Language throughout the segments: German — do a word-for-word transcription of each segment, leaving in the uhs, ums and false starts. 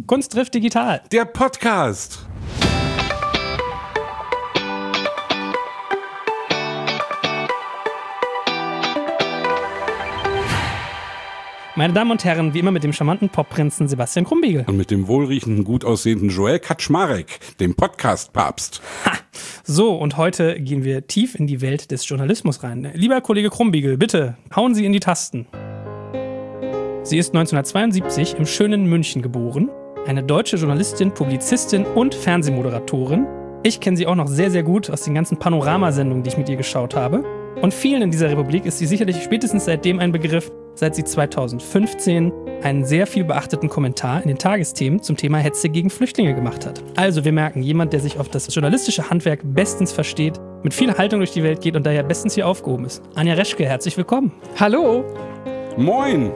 Kunst trifft digital. Der Podcast. Meine Damen und Herren, wie immer mit dem charmanten Popprinzen Sebastian Krumbiegel. Und mit dem wohlriechenden, gut aussehenden Joel Kaczmarek, dem Podcast-Papst. Ha! So, und heute gehen wir tief in die Welt des Journalismus rein. Lieber Kollege Krumbiegel, bitte, hauen Sie in die Tasten. Sie ist neunzehnhundertzweiundsiebzig im schönen München geboren. Eine deutsche Journalistin, Publizistin und Fernsehmoderatorin. Ich kenne sie auch noch sehr, sehr gut aus den ganzen Panoramasendungen, die ich mit ihr geschaut habe. Und vielen in dieser Republik ist sie sicherlich spätestens seitdem ein Begriff, seit sie zweitausendfünfzehn einen sehr viel beachteten Kommentar in den Tagesthemen zum Thema Hetze gegen Flüchtlinge gemacht hat. Also wir merken, jemand, der sich auf das journalistische Handwerk bestens versteht, mit viel Haltung durch die Welt geht und daher bestens hier aufgehoben ist. Anja Reschke, herzlich willkommen. Hallo. Moin.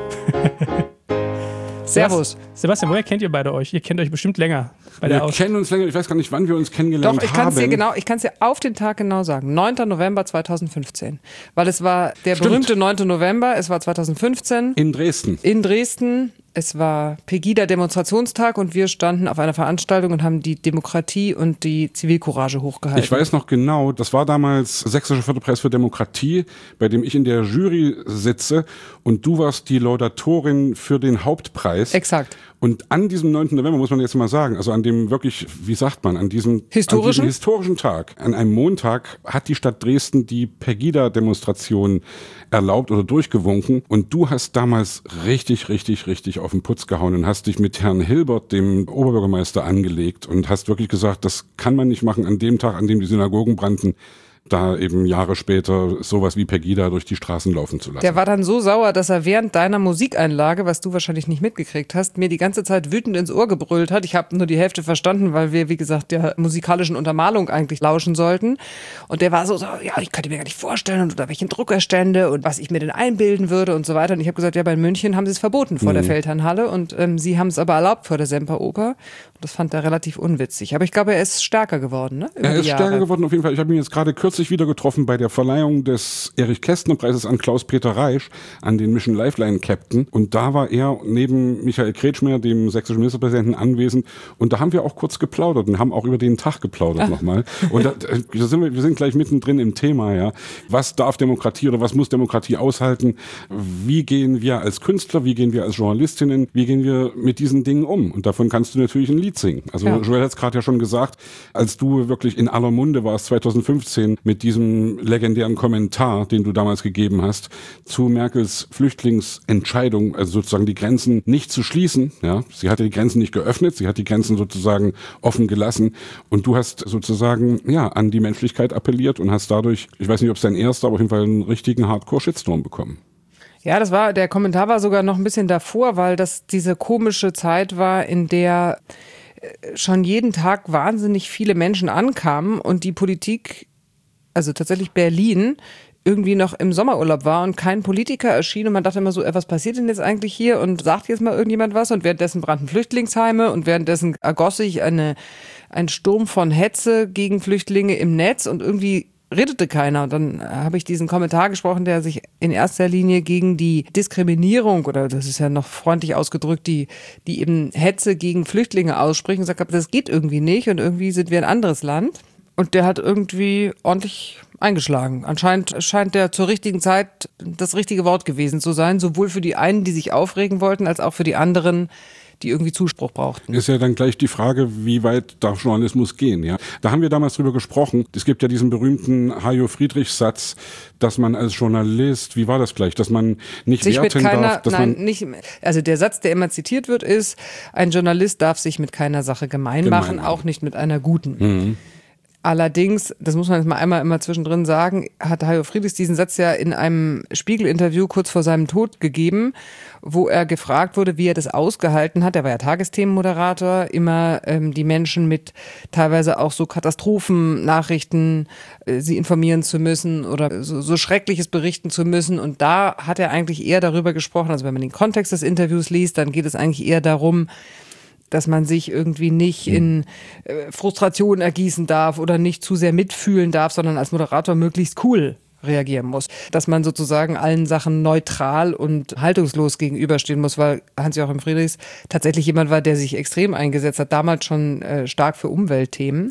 Servus. Sebastian, woher kennt ihr beide euch? Ihr kennt euch bestimmt länger. Bei der wir Aus- kennen uns länger, ich weiß gar nicht, wann wir uns kennengelernt Doch, ich kann es haben. dir genau, ich kann es dir auf den Tag genau sagen. neunter November zweitausendfünfzehn. Weil es war der Stimmt. berühmte neunter November, es war zweitausendfünfzehn. In Dresden. In Dresden. Es war Pegida-Demonstrationstag und wir standen auf einer Veranstaltung und haben die Demokratie und die Zivilcourage hochgehalten. Ich weiß noch genau, das war damals Sächsischer Förderpreis für Demokratie, bei dem ich in der Jury sitze und du warst die Laudatorin für den Hauptpreis. Exakt. Und an diesem neunten November muss man jetzt mal sagen, also an dem wirklich, wie sagt man, an diesem Historischen? An diesem historischen Tag, an einem Montag hat die Stadt Dresden die Pegida-Demonstration erlaubt oder durchgewunken und du hast damals richtig, richtig, richtig auf den Putz gehauen und hast dich mit Herrn Hilbert, dem Oberbürgermeister, angelegt und hast wirklich gesagt, das kann man nicht machen an dem Tag, an dem die Synagogen brannten, da eben Jahre später sowas wie Pegida durch die Straßen laufen zu lassen. Der war dann so sauer, dass er während deiner Musikeinlage, was du wahrscheinlich nicht mitgekriegt hast, mir die ganze Zeit wütend ins Ohr gebrüllt hat. Ich habe nur die Hälfte verstanden, weil wir, wie gesagt, der musikalischen Untermalung eigentlich lauschen sollten. Und der war so, so ja, ich könnte mir gar nicht vorstellen, unter welchen Druckerstände und was ich mir denn einbilden würde und so weiter. Und ich habe gesagt, ja, bei München haben sie es verboten vor mhm. der Feldherrnhalle und ähm, sie haben es aber erlaubt vor der Semperoper. Und das fand er relativ unwitzig. Aber ich glaube, er ist stärker geworden, ne? Über er ist die Jahre. stärker geworden, auf jeden Fall. Ich habe ihn jetzt gerade kürzlich wieder getroffen bei der Verleihung des Erich-Kästner-Preises an Klaus-Peter Reisch, an den Mission Lifeline-Captain. Und da war er neben Michael Kretschmer, dem sächsischen Ministerpräsidenten, anwesend. Und da haben wir auch kurz geplaudert und haben auch über den Tag geplaudert nochmal. Und da, da sind wir, wir sind gleich mittendrin im Thema, ja. Was darf Demokratie oder was muss Demokratie aushalten? Wie gehen wir als Künstler, wie gehen wir als Journalistinnen, wie gehen wir mit diesen Dingen um? Und davon kannst du natürlich ein Lied singen. Also ja. Joel hat es gerade ja schon gesagt, als du wirklich in aller Munde warst zweitausendfünfzehn mit diesem legendären Kommentar, den du damals gegeben hast, zu Merkels Flüchtlingsentscheidung, also sozusagen die Grenzen nicht zu schließen. Ja, sie hatte die Grenzen nicht geöffnet, sie hat die Grenzen sozusagen offen gelassen und du hast sozusagen ja an die Menschlichkeit appelliert und hast dadurch, ich weiß nicht, ob es dein erster, aber auf jeden Fall einen richtigen Hardcore-Shitstorm bekommen. Ja, das war, der Kommentar war sogar noch ein bisschen davor, weil das diese komische Zeit war, in der schon jeden Tag wahnsinnig viele Menschen ankamen und die Politik, also tatsächlich Berlin, irgendwie noch im Sommerurlaub war und kein Politiker erschien und man dachte immer so, was passiert denn jetzt eigentlich hier und sagt jetzt mal irgendjemand was und währenddessen brannten Flüchtlingsheime und währenddessen ergoss sich eine, ein Sturm von Hetze gegen Flüchtlinge im Netz und irgendwie redete keiner. Und dann habe ich diesen Kommentar gesprochen, der sich in erster Linie gegen die Diskriminierung oder das ist ja noch freundlich ausgedrückt, die, die eben Hetze gegen Flüchtlinge ausspricht und gesagt habe, das geht irgendwie nicht und irgendwie sind wir ein anderes Land. Und der hat irgendwie ordentlich eingeschlagen. Anscheinend scheint der zur richtigen Zeit das richtige Wort gewesen zu sein, sowohl für die einen, die sich aufregen wollten, als auch für die anderen, die irgendwie Zuspruch brauchten. Ist ja dann gleich die Frage, wie weit darf Journalismus gehen? Ja, da haben wir damals drüber gesprochen. Es gibt ja diesen berühmten Hajo-Friedrich-Satz, dass man als Journalist, wie war das gleich, dass man nicht sich werten mit keiner, darf, dass nein, man nicht, also der Satz, der immer zitiert wird, ist: Ein Journalist darf sich mit keiner Sache gemein, gemein machen, machen, auch nicht mit einer guten. Mhm. Allerdings, das muss man jetzt mal einmal immer zwischendrin sagen, hat Hajo Friedrichs diesen Satz ja in einem Spiegel-Interview kurz vor seinem Tod gegeben, wo er gefragt wurde, wie er das ausgehalten hat. Er war ja Tagesthemenmoderator, immer ähm, die Menschen mit teilweise auch so Katastrophennachrichten, äh, sie informieren zu müssen oder so, so Schreckliches berichten zu müssen. Und da hat er eigentlich eher darüber gesprochen, also wenn man den Kontext des Interviews liest, dann geht es eigentlich eher darum, dass man sich irgendwie nicht in äh, Frustration ergießen darf oder nicht zu sehr mitfühlen darf, sondern als Moderator möglichst cool reagieren muss. Dass man sozusagen allen Sachen neutral und haltungslos gegenüberstehen muss, weil Hans-Joachim Friedrichs tatsächlich jemand war, der sich extrem eingesetzt hat, damals schon äh, stark für Umweltthemen.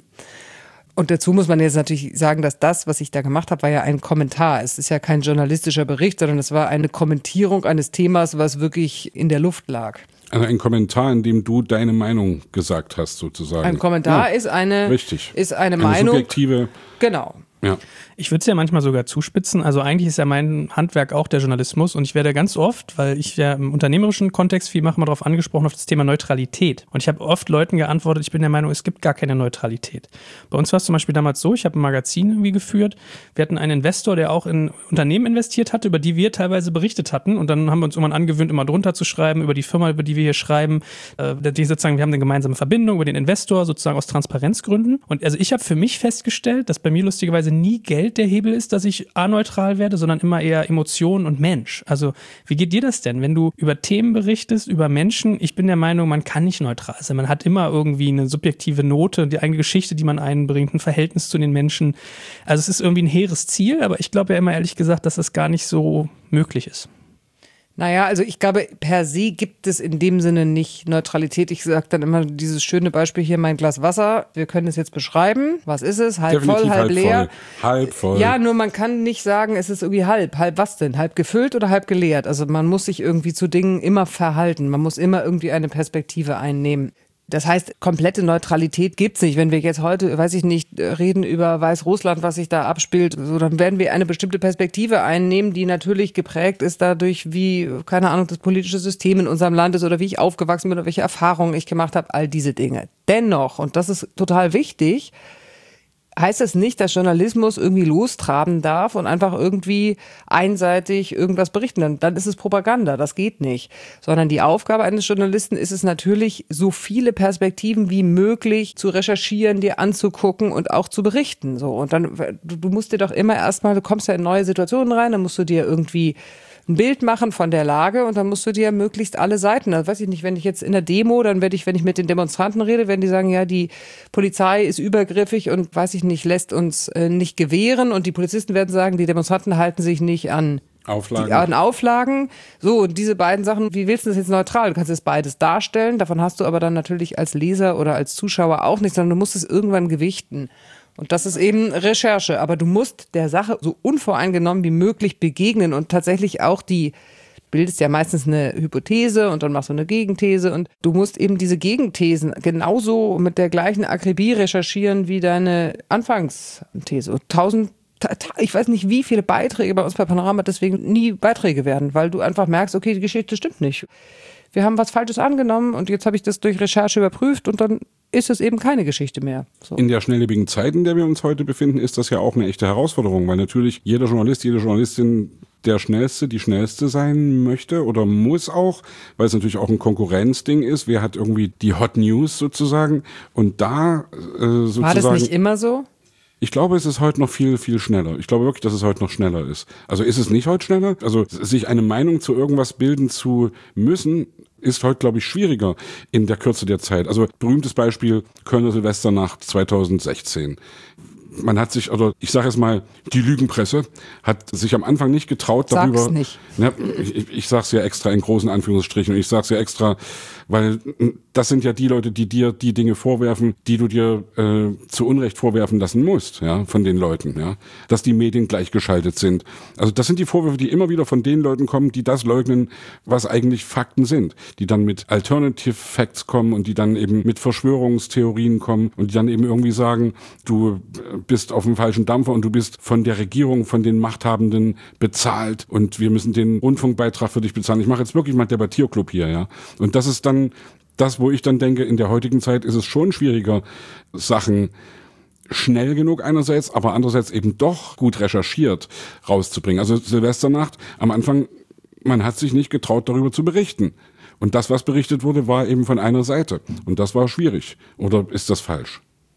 Und dazu muss man jetzt natürlich sagen, dass das, was ich da gemacht habe, war ja ein Kommentar. Es ist ja kein journalistischer Bericht, sondern es war eine Kommentierung eines Themas, was wirklich in der Luft lag. Also ein Kommentar, in dem du deine Meinung gesagt hast, sozusagen. Ein Kommentar ja, ist eine, richtig. ist eine, eine Meinung. Subjektive. Genau. Ja. Ich würde es ja manchmal sogar zuspitzen. Also eigentlich ist ja mein Handwerk auch der Journalismus und ich werde ganz oft, weil ich ja im unternehmerischen Kontext viel mache, mal darauf angesprochen, auf das Thema Neutralität. Und ich habe oft Leuten geantwortet, ich bin der Meinung, es gibt gar keine Neutralität. Bei uns war es zum Beispiel damals so, ich habe ein Magazin irgendwie geführt. Wir hatten einen Investor, der auch in Unternehmen investiert hatte, über die wir teilweise berichtet hatten. Und dann haben wir uns irgendwann angewöhnt, immer drunter zu schreiben, über die Firma, über die wir hier schreiben. Äh, die sozusagen, wir haben eine gemeinsame Verbindung über den Investor, sozusagen aus Transparenzgründen. Und also ich habe für mich festgestellt, dass bei mir lustigerweise nie Geld der Hebel ist, dass ich aneutral werde, sondern immer eher Emotion und Mensch. Also wie geht dir das denn, wenn du über Themen berichtest, über Menschen? Ich bin der Meinung, man kann nicht neutral sein. Man hat immer irgendwie eine subjektive Note, die eigene Geschichte, die man einbringt, ein Verhältnis zu den Menschen. Also es ist irgendwie ein hehres Ziel, aber ich glaube ja immer ehrlich gesagt, dass das gar nicht so möglich ist. Naja, also ich glaube, per se gibt es in dem Sinne nicht Neutralität. Ich sage dann immer dieses schöne Beispiel hier, mein Glas Wasser. Wir können es jetzt beschreiben. Was ist es? Halb Definitiv voll, halb, halb leer. Voll. Halb voll. Ja, nur man kann nicht sagen, es ist irgendwie halb. Halb was denn? Halb gefüllt oder halb geleert? Also man muss sich irgendwie zu Dingen immer verhalten. Man muss immer irgendwie eine Perspektive einnehmen. Das heißt, komplette Neutralität gibt's nicht. Wenn wir jetzt heute, weiß ich nicht, reden über Weißrussland, was sich da abspielt, so, dann werden wir eine bestimmte Perspektive einnehmen, die natürlich geprägt ist dadurch, wie, keine Ahnung, das politische System in unserem Land ist oder wie ich aufgewachsen bin oder welche Erfahrungen ich gemacht habe, all diese Dinge. Dennoch, und das ist total wichtig, heißt es nicht, dass Journalismus irgendwie lostraben darf und einfach irgendwie einseitig irgendwas berichten. Dann, dann ist es Propaganda, das geht nicht. Sondern die Aufgabe eines Journalisten ist es natürlich, so viele Perspektiven wie möglich zu recherchieren, dir anzugucken und auch zu berichten. So. Und dann, du, du musst dir doch immer erstmal, du kommst ja in neue Situationen rein, dann musst du dir irgendwie ein Bild machen von der Lage und dann musst du dir möglichst alle Seiten, also weiß ich nicht, wenn ich jetzt in der Demo, dann werde ich, wenn ich mit den Demonstranten rede, werden die sagen, ja, die Polizei ist übergriffig und weiß ich nicht, lässt uns äh, nicht gewähren und die Polizisten werden sagen, die Demonstranten halten sich nicht an Auflagen. Die, an Auflagen. So, und diese beiden Sachen, wie willst du das jetzt neutral? Du kannst jetzt beides darstellen, davon hast du aber dann natürlich als Leser oder als Zuschauer auch nichts, sondern du musst es irgendwann gewichten. Und das ist eben Recherche. Aber du musst der Sache so unvoreingenommen wie möglich begegnen und tatsächlich auch die, bildest ja meistens eine Hypothese und dann machst du eine Gegenthese und du musst eben diese Gegenthesen genauso mit der gleichen Akribie recherchieren wie deine Anfangsthese. Und tausend, ich weiß nicht, wie viele Beiträge bei uns bei Panorama deswegen nie Beiträge werden, weil du einfach merkst, okay, die Geschichte stimmt nicht. Wir haben was Falsches angenommen und jetzt habe ich das durch Recherche überprüft und dann ist es eben keine Geschichte mehr. So. In der schnelllebigen Zeit, in der wir uns heute befinden, ist das ja auch eine echte Herausforderung, weil natürlich jeder Journalist, jede Journalistin der Schnellste, die Schnellste sein möchte oder muss auch, weil es natürlich auch ein Konkurrenzding ist. Wer hat irgendwie die Hot News sozusagen? Und da äh, sozusagen... War das nicht immer so? Ich glaube, es ist heute noch viel, viel schneller. Ich glaube wirklich, dass es heute noch schneller ist. Also ist es nicht heute schneller? Also sich eine Meinung zu irgendwas bilden zu müssen, ist heute, glaube ich, schwieriger in der Kürze der Zeit. Also berühmtes Beispiel Kölner Silvesternacht zweitausendsechzehn. Man hat sich, oder ich sage jetzt mal, die Lügenpresse hat sich am Anfang nicht getraut darüber. Sag's nicht. Ne, ich, ich sag's ja extra in großen Anführungsstrichen und ich sag's ja extra, weil das sind ja die Leute, die dir die Dinge vorwerfen, die du dir äh, zu Unrecht vorwerfen lassen musst, ja, von den Leuten, ja, dass die Medien gleichgeschaltet sind. Also das sind die Vorwürfe, die immer wieder von den Leuten kommen, die das leugnen, was eigentlich Fakten sind, die dann mit Alternative Facts kommen und die dann eben mit Verschwörungstheorien kommen und die dann eben irgendwie sagen, du bist auf dem falschen Dampfer und du bist von der Regierung, von den Machthabenden bezahlt und wir müssen den Rundfunkbeitrag für dich bezahlen. Ich mache jetzt wirklich mal Debattierclub hier, ja. Und das ist dann das, wo ich dann denke, in der heutigen Zeit ist es schon schwieriger, Sachen schnell genug einerseits, aber andererseits eben doch gut recherchiert rauszubringen. Also Silvesternacht, am Anfang, man hat sich nicht getraut, darüber zu berichten. Und das, was berichtet wurde, war eben von einer Seite. Und das war schwierig. Oder ist das falsch?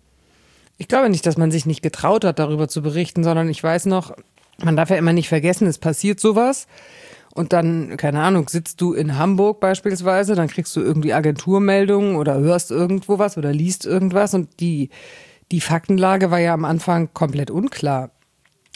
Ich glaube nicht, dass man sich nicht getraut hat, darüber zu berichten, sondern ich weiß noch, man darf ja immer nicht vergessen, es passiert sowas und dann, keine Ahnung, sitzt du in Hamburg beispielsweise, dann kriegst du irgendwie Agenturmeldungen oder hörst irgendwo was oder liest irgendwas und die, die Faktenlage war ja am Anfang komplett unklar.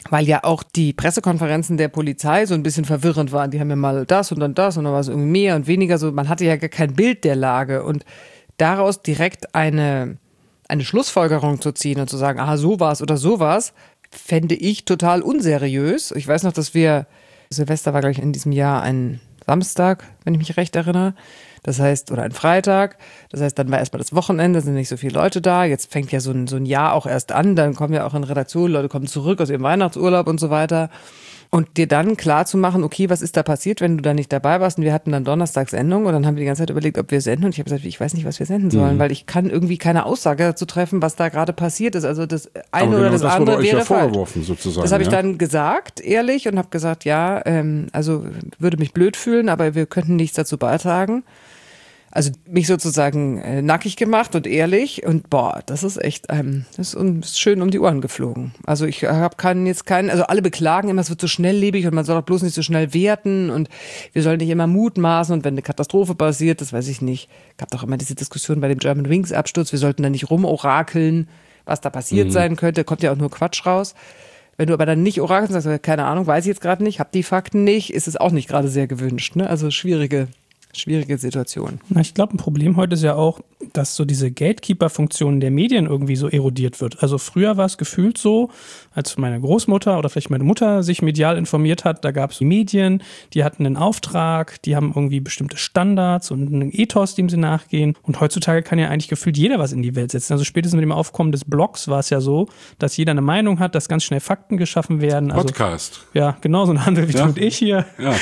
weil ja auch die Pressekonferenzen der Polizei so ein bisschen verwirrend waren. Die haben ja mal das und dann das und dann war es irgendwie mehr und weniger so. Man hatte ja gar kein Bild der Lage und daraus direkt eine, eine Schlussfolgerung zu ziehen und zu sagen, aha, so war's oder so war's, fände ich total unseriös. Ich weiß noch, dass wir, Silvester war, glaube ich, in diesem Jahr ein Samstag, wenn ich mich recht erinnere. Das heißt, oder ein Freitag. Das heißt, dann war erstmal das Wochenende, sind nicht so viele Leute da. Jetzt fängt ja so ein, so ein Jahr auch erst an. Dann kommen ja auch in Redaktionen, Leute kommen zurück aus ihrem Weihnachtsurlaub und so weiter. Und dir dann klar zu machen, okay, was ist da passiert, wenn du da nicht dabei warst? Und wir hatten dann Donnerstags Sendung und dann haben wir die ganze Zeit überlegt, ob wir senden. Und ich habe gesagt, ich weiß nicht, was wir senden sollen, mhm. weil ich kann irgendwie keine Aussage dazu treffen, was da gerade passiert ist. Also das eine genau, oder das, das andere wurde euch wäre ja vorgeworfen, sozusagen. Das habe ich ja. dann gesagt, ehrlich, und habe gesagt, ja, ähm, also würde mich blöd fühlen, aber wir könnten nichts dazu beitragen. Also mich sozusagen äh, nackig gemacht und ehrlich und boah, das ist echt, ähm, das ist uns schön um die Ohren geflogen. Also ich habe keinen jetzt keinen, also alle beklagen immer, es wird so schnelllebig und man soll doch bloß nicht so schnell werten und wir sollen nicht immer mutmaßen und wenn eine Katastrophe passiert, das weiß ich nicht. Gab doch immer diese Diskussion bei dem German Wings Absturz, wir sollten da nicht rumorakeln, was da passiert mhm. sein könnte, kommt ja auch nur Quatsch raus. Wenn du aber dann nicht orakelst und sagst, keine Ahnung, weiß ich jetzt gerade nicht, hab die Fakten nicht, ist es auch nicht gerade sehr gewünscht, ne? Also schwierige Schwierige Situation. Na, ich glaube, ein Problem heute ist ja auch, dass so diese Gatekeeper-Funktion der Medien irgendwie so erodiert wird. Also früher war es gefühlt so, als meine Großmutter oder vielleicht meine Mutter sich medial informiert hat, da gab es Medien, die hatten einen Auftrag, die haben irgendwie bestimmte Standards und einen Ethos, dem sie nachgehen. Und heutzutage kann ja eigentlich gefühlt jeder was in die Welt setzen. Also spätestens mit dem Aufkommen des Blogs war es ja so, dass jeder eine Meinung hat, dass ganz schnell Fakten geschaffen werden. Also, Podcast. Ja, genau so ein Handel wie ja? du und ich hier. Ja.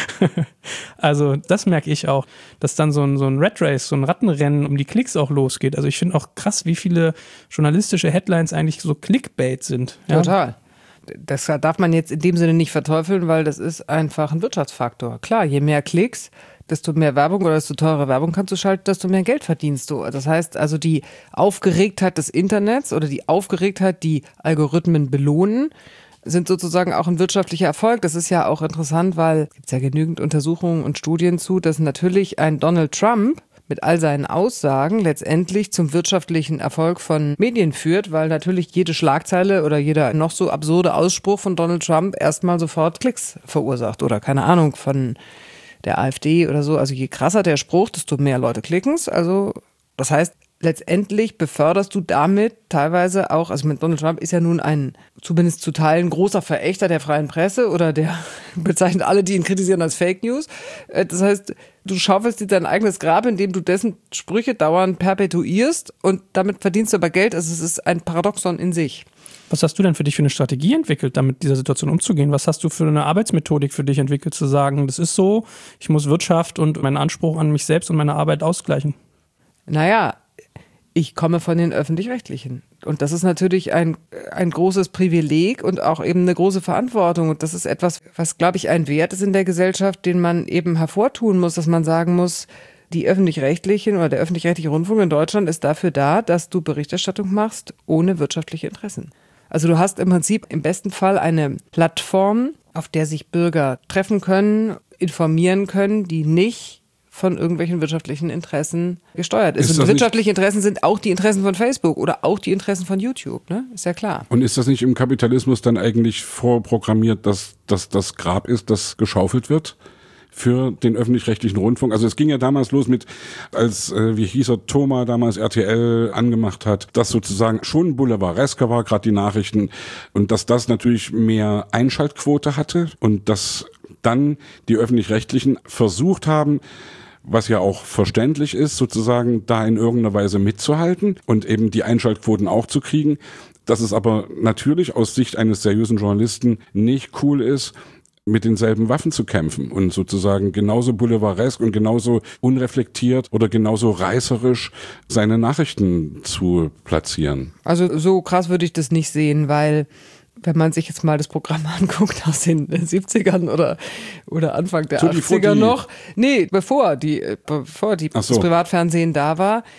Also das merke ich auch, dass dann so ein, so ein Rat Race, so ein Rattenrennen um die Klicks auch losgeht. Also ich finde auch krass, wie viele journalistische Headlines eigentlich so Clickbait sind. Ja? Total. Das darf man jetzt in dem Sinne nicht verteufeln, weil das ist einfach ein Wirtschaftsfaktor. Klar, je mehr Klicks, desto mehr Werbung oder desto teure Werbung kannst du schalten, desto mehr Geld verdienst du. Das heißt also, die Aufgeregtheit des Internets oder die Aufgeregtheit, die Algorithmen belohnen, sind sozusagen auch ein wirtschaftlicher Erfolg. Das ist ja auch interessant, weil es gibt ja genügend Untersuchungen und Studien zu, dass natürlich ein Donald Trump mit all seinen Aussagen letztendlich zum wirtschaftlichen Erfolg von Medien führt, weil natürlich jede Schlagzeile oder jeder noch so absurde Ausspruch von Donald Trump erstmal sofort Klicks verursacht oder keine Ahnung von der AfD oder so. Also je krasser der Spruch, desto mehr Leute klicken's. Also das heißt, letztendlich beförderst du damit teilweise auch, also mit Donald Trump ist ja nun ein, zumindest zu Teilen, großer Verächter der freien Presse oder der bezeichnet alle, die ihn kritisieren, als Fake News. Das heißt, du schaufelst dir dein eigenes Grab, indem du dessen Sprüche dauernd perpetuierst und damit verdienst du aber Geld. Also es ist ein Paradoxon in sich. Was hast du denn für dich für eine Strategie entwickelt, damit mit dieser Situation umzugehen? Was hast du für eine Arbeitsmethodik für dich entwickelt, zu sagen, das ist so, ich muss Wirtschaft und meinen Anspruch an mich selbst und meine Arbeit ausgleichen? Naja, ich komme von den Öffentlich-Rechtlichen. Und das ist natürlich ein, ein großes Privileg und auch eben eine große Verantwortung. Und das ist etwas, was, glaube ich, ein Wert ist in der Gesellschaft, den man eben hervortun muss, dass man sagen muss, die Öffentlich-Rechtlichen oder der öffentlich-rechtliche Rundfunk in Deutschland ist dafür da, dass du Berichterstattung machst ohne wirtschaftliche Interessen. Also du hast im Prinzip im besten Fall eine Plattform, auf der sich Bürger treffen können, informieren können, die nicht von irgendwelchen wirtschaftlichen Interessen gesteuert ist. ist Und wirtschaftliche Interessen sind auch die Interessen von Facebook oder auch die Interessen von YouTube, ne? Ist ja klar. Und ist das nicht im Kapitalismus dann eigentlich vorprogrammiert, dass, dass das Grab ist, das geschaufelt wird für den öffentlich-rechtlichen Rundfunk? Also es ging ja damals los mit, als, äh, wie hieß er, Thoma damals R T L angemacht hat, dass sozusagen schon boulevardesker war, gerade die Nachrichten, und dass das natürlich mehr Einschaltquote hatte und dass dann die Öffentlich-Rechtlichen versucht haben, was ja auch verständlich ist, sozusagen da in irgendeiner Weise mitzuhalten und eben die Einschaltquoten auch zu kriegen. Dass es aber natürlich aus Sicht eines seriösen Journalisten nicht cool ist, mit denselben Waffen zu kämpfen und sozusagen genauso boulevardesk und genauso unreflektiert oder genauso reißerisch seine Nachrichten zu platzieren. Also so krass würde ich das nicht sehen, weil wenn man sich jetzt mal das Programm anguckt aus den siebzigern oder, oder Anfang der so achtziger noch, nee, bevor die, bevor die, Ach so. das Privatfernsehen da war,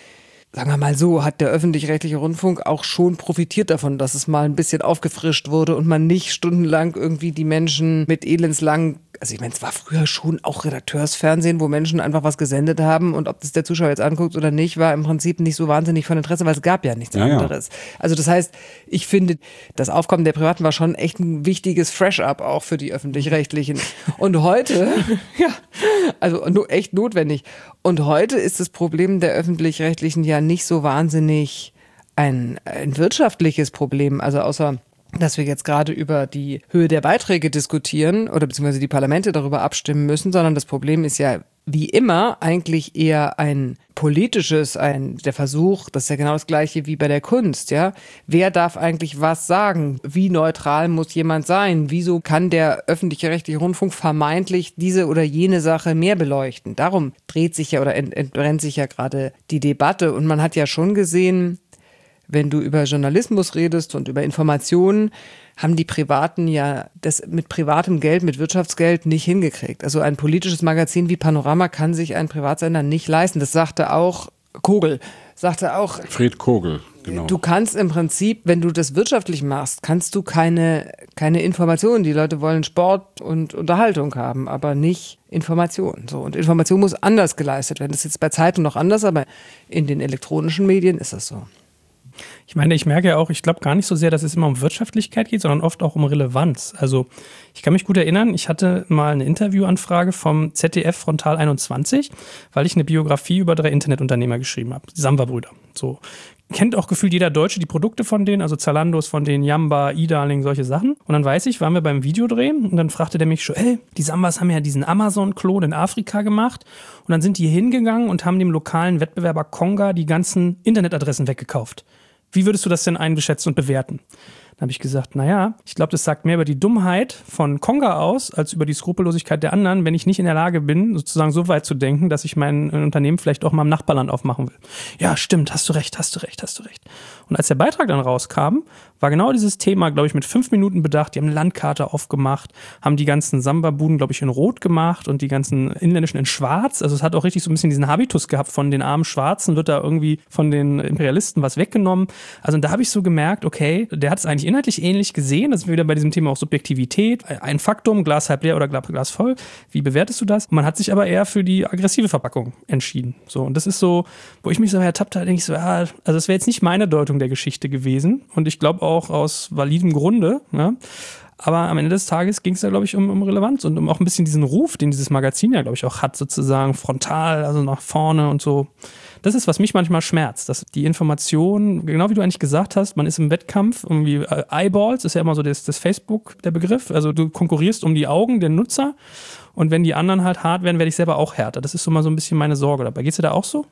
sagen wir mal so, hat der öffentlich-rechtliche Rundfunk auch schon profitiert davon, dass es mal ein bisschen aufgefrischt wurde und man nicht stundenlang irgendwie die Menschen mit elendslangen, also ich meine, es war früher schon auch Redakteursfernsehen, wo Menschen einfach was gesendet haben und ob das der Zuschauer jetzt anguckt oder nicht, war im Prinzip nicht so wahnsinnig von Interesse, weil es gab ja nichts ja, anderes. Ja. Also das heißt, ich finde, das Aufkommen der Privaten war schon echt ein wichtiges Fresh-Up auch für die Öffentlich-Rechtlichen. Und heute, ja, also echt notwendig. Und heute ist das Problem der Öffentlich-Rechtlichen ja nicht so wahnsinnig ein, ein wirtschaftliches Problem, also außer dass wir jetzt gerade über die Höhe der Beiträge diskutieren oder beziehungsweise die Parlamente darüber abstimmen müssen, sondern das Problem ist ja wie immer eigentlich eher ein politisches, ein der Versuch, das ist ja genau das Gleiche wie bei der Kunst, ja. Wer darf eigentlich was sagen? Wie neutral muss jemand sein? Wieso kann der öffentlich-rechtliche Rundfunk vermeintlich diese oder jene Sache mehr beleuchten? Darum dreht sich ja oder ent- entbrennt sich ja gerade die Debatte und man hat ja schon gesehen, wenn du über Journalismus redest und über Informationen, haben die Privaten ja das mit privatem Geld, mit Wirtschaftsgeld nicht hingekriegt. Also ein politisches Magazin wie Panorama kann sich ein Privatsender nicht leisten. Das sagte auch Kogel, sagte auch Fred Kogel, genau. Du kannst im Prinzip, wenn du das wirtschaftlich machst, kannst du keine, keine Informationen. Die Leute wollen Sport und Unterhaltung haben, aber nicht Informationen. So, und Information muss anders geleistet werden. Das ist jetzt bei Zeitungen noch anders, aber in den elektronischen Medien ist das so. Ich meine, ich merke ja auch, ich glaube gar nicht so sehr, dass es immer um Wirtschaftlichkeit geht, sondern oft auch um Relevanz. Also ich kann mich gut erinnern, ich hatte mal eine Interviewanfrage vom Z D F Frontal einundzwanzig, weil ich eine Biografie über drei Internetunternehmer geschrieben habe, die Samba-Brüder. So kennt auch gefühlt jeder Deutsche die Produkte von denen, also Zalandos von denen, Yamba, E-Darling, solche Sachen. Und dann weiß ich, waren wir beim Videodrehen und dann fragte der mich schon, ey, die Sambas haben ja diesen Amazon-Klon in Afrika gemacht. Und dann sind die hingegangen und haben dem lokalen Wettbewerber Konga die ganzen Internetadressen weggekauft. Wie würdest du das denn einschätzen und bewerten? Dann habe ich gesagt, naja, ich glaube, das sagt mehr über die Dummheit von Konga aus, als über die Skrupellosigkeit der anderen, wenn ich nicht in der Lage bin, sozusagen so weit zu denken, dass ich mein Unternehmen vielleicht auch mal im Nachbarland aufmachen will. Ja, stimmt, hast du recht, hast du recht, hast du recht. Und als der Beitrag dann rauskam, war genau dieses Thema, glaube ich, mit fünf Minuten bedacht. Die haben eine Landkarte aufgemacht, haben die ganzen Samba-Buden, glaube ich, in Rot gemacht und die ganzen inländischen in Schwarz. Also es hat auch richtig so ein bisschen diesen Habitus gehabt von den armen Schwarzen, wird da irgendwie von den Imperialisten was weggenommen. Also da habe ich so gemerkt, okay, der hat es eigentlich inhaltlich ähnlich gesehen. Das ist wieder bei diesem Thema auch Subjektivität. Ein Faktum, Glas halb leer oder Glas voll. Wie bewertest du das? Man hat sich aber eher für die aggressive Verpackung entschieden. So, und das ist so, wo ich mich so ertappt habe, denke ich so, ja, also das wäre jetzt nicht meine Deutung der Geschichte gewesen. Und ich glaube auch aus validem Grunde, ja. Aber am Ende des Tages ging es da, glaube ich, um, um Relevanz und um auch ein bisschen diesen Ruf, den dieses Magazin ja, glaube ich, auch hat, sozusagen frontal, also nach vorne und so. Das ist, was mich manchmal schmerzt, dass die Information, genau wie du eigentlich gesagt hast, man ist im Wettkampf, irgendwie äh, Eyeballs, ist ja immer so das, das Facebook, der Begriff, also du konkurrierst um die Augen der Nutzer und wenn die anderen halt hart werden, werde ich selber auch härter. Das ist so mal so ein bisschen meine Sorge dabei. Geht's dir da auch so?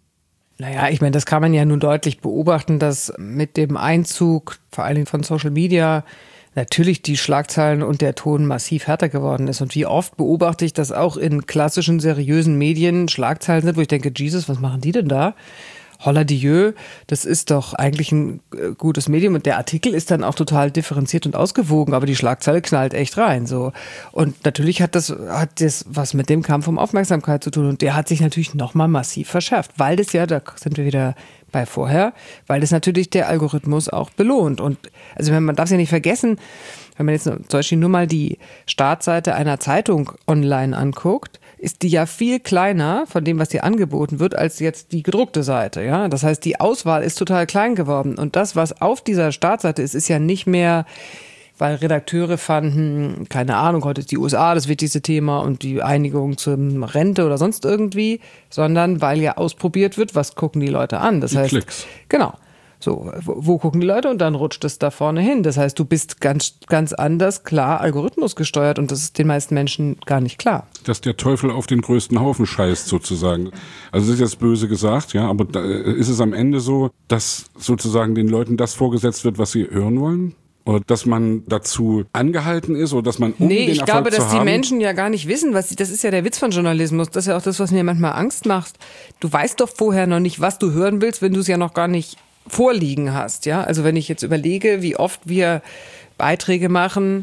Naja, ich meine, das kann man ja nun deutlich beobachten, dass mit dem Einzug vor allen Dingen von Social Media natürlich die Schlagzeilen und der Ton massiv härter geworden ist. Und wie oft beobachte ich, dass auch in klassischen, seriösen Medien Schlagzeilen sind, wo ich denke, Jesus, was machen die denn da? Holla Dieu, das ist doch eigentlich ein gutes Medium und der Artikel ist dann auch total differenziert und ausgewogen, aber die Schlagzeile knallt echt rein, so. Und natürlich hat das, hat das was mit dem Kampf um Aufmerksamkeit zu tun und der hat sich natürlich nochmal massiv verschärft, weil das ja, da sind wir wieder bei vorher, weil das natürlich der Algorithmus auch belohnt und, also man darf es ja nicht vergessen, wenn man jetzt zum Beispiel nur mal die Startseite einer Zeitung online anguckt, ist die ja viel kleiner von dem, was dir angeboten wird, als jetzt die gedruckte Seite. Ja? Das heißt, die Auswahl ist total klein geworden. Und das, was auf dieser Startseite ist, ist ja nicht mehr, weil Redakteure fanden, keine Ahnung, heute ist die U S A das wichtigste Thema und die Einigung zur Rente oder sonst irgendwie, sondern weil ja ausprobiert wird, was gucken die Leute an. Das die heißt, Klicks. Genau. So, wo, wo gucken die Leute und dann rutscht es da vorne hin. Das heißt, du bist ganz, ganz anders, klar, Algorithmus gesteuert und das ist den meisten Menschen gar nicht klar. Dass der Teufel auf den größten Haufen scheißt, sozusagen. Also das ist jetzt böse gesagt, ja, aber da ist es am Ende so, dass sozusagen den Leuten das vorgesetzt wird, was sie hören wollen? Oder dass man dazu angehalten ist oder dass man um nee, den ich Erfolg glaube, zu dass haben, die Menschen ja gar nicht wissen, was sie, das ist ja der Witz von Journalismus. Das ist ja auch das, was mir manchmal Angst macht. Du weißt doch vorher noch nicht, was du hören willst, wenn du es ja noch gar nicht vorliegen hast, ja. Also wenn ich jetzt überlege, wie oft wir Beiträge machen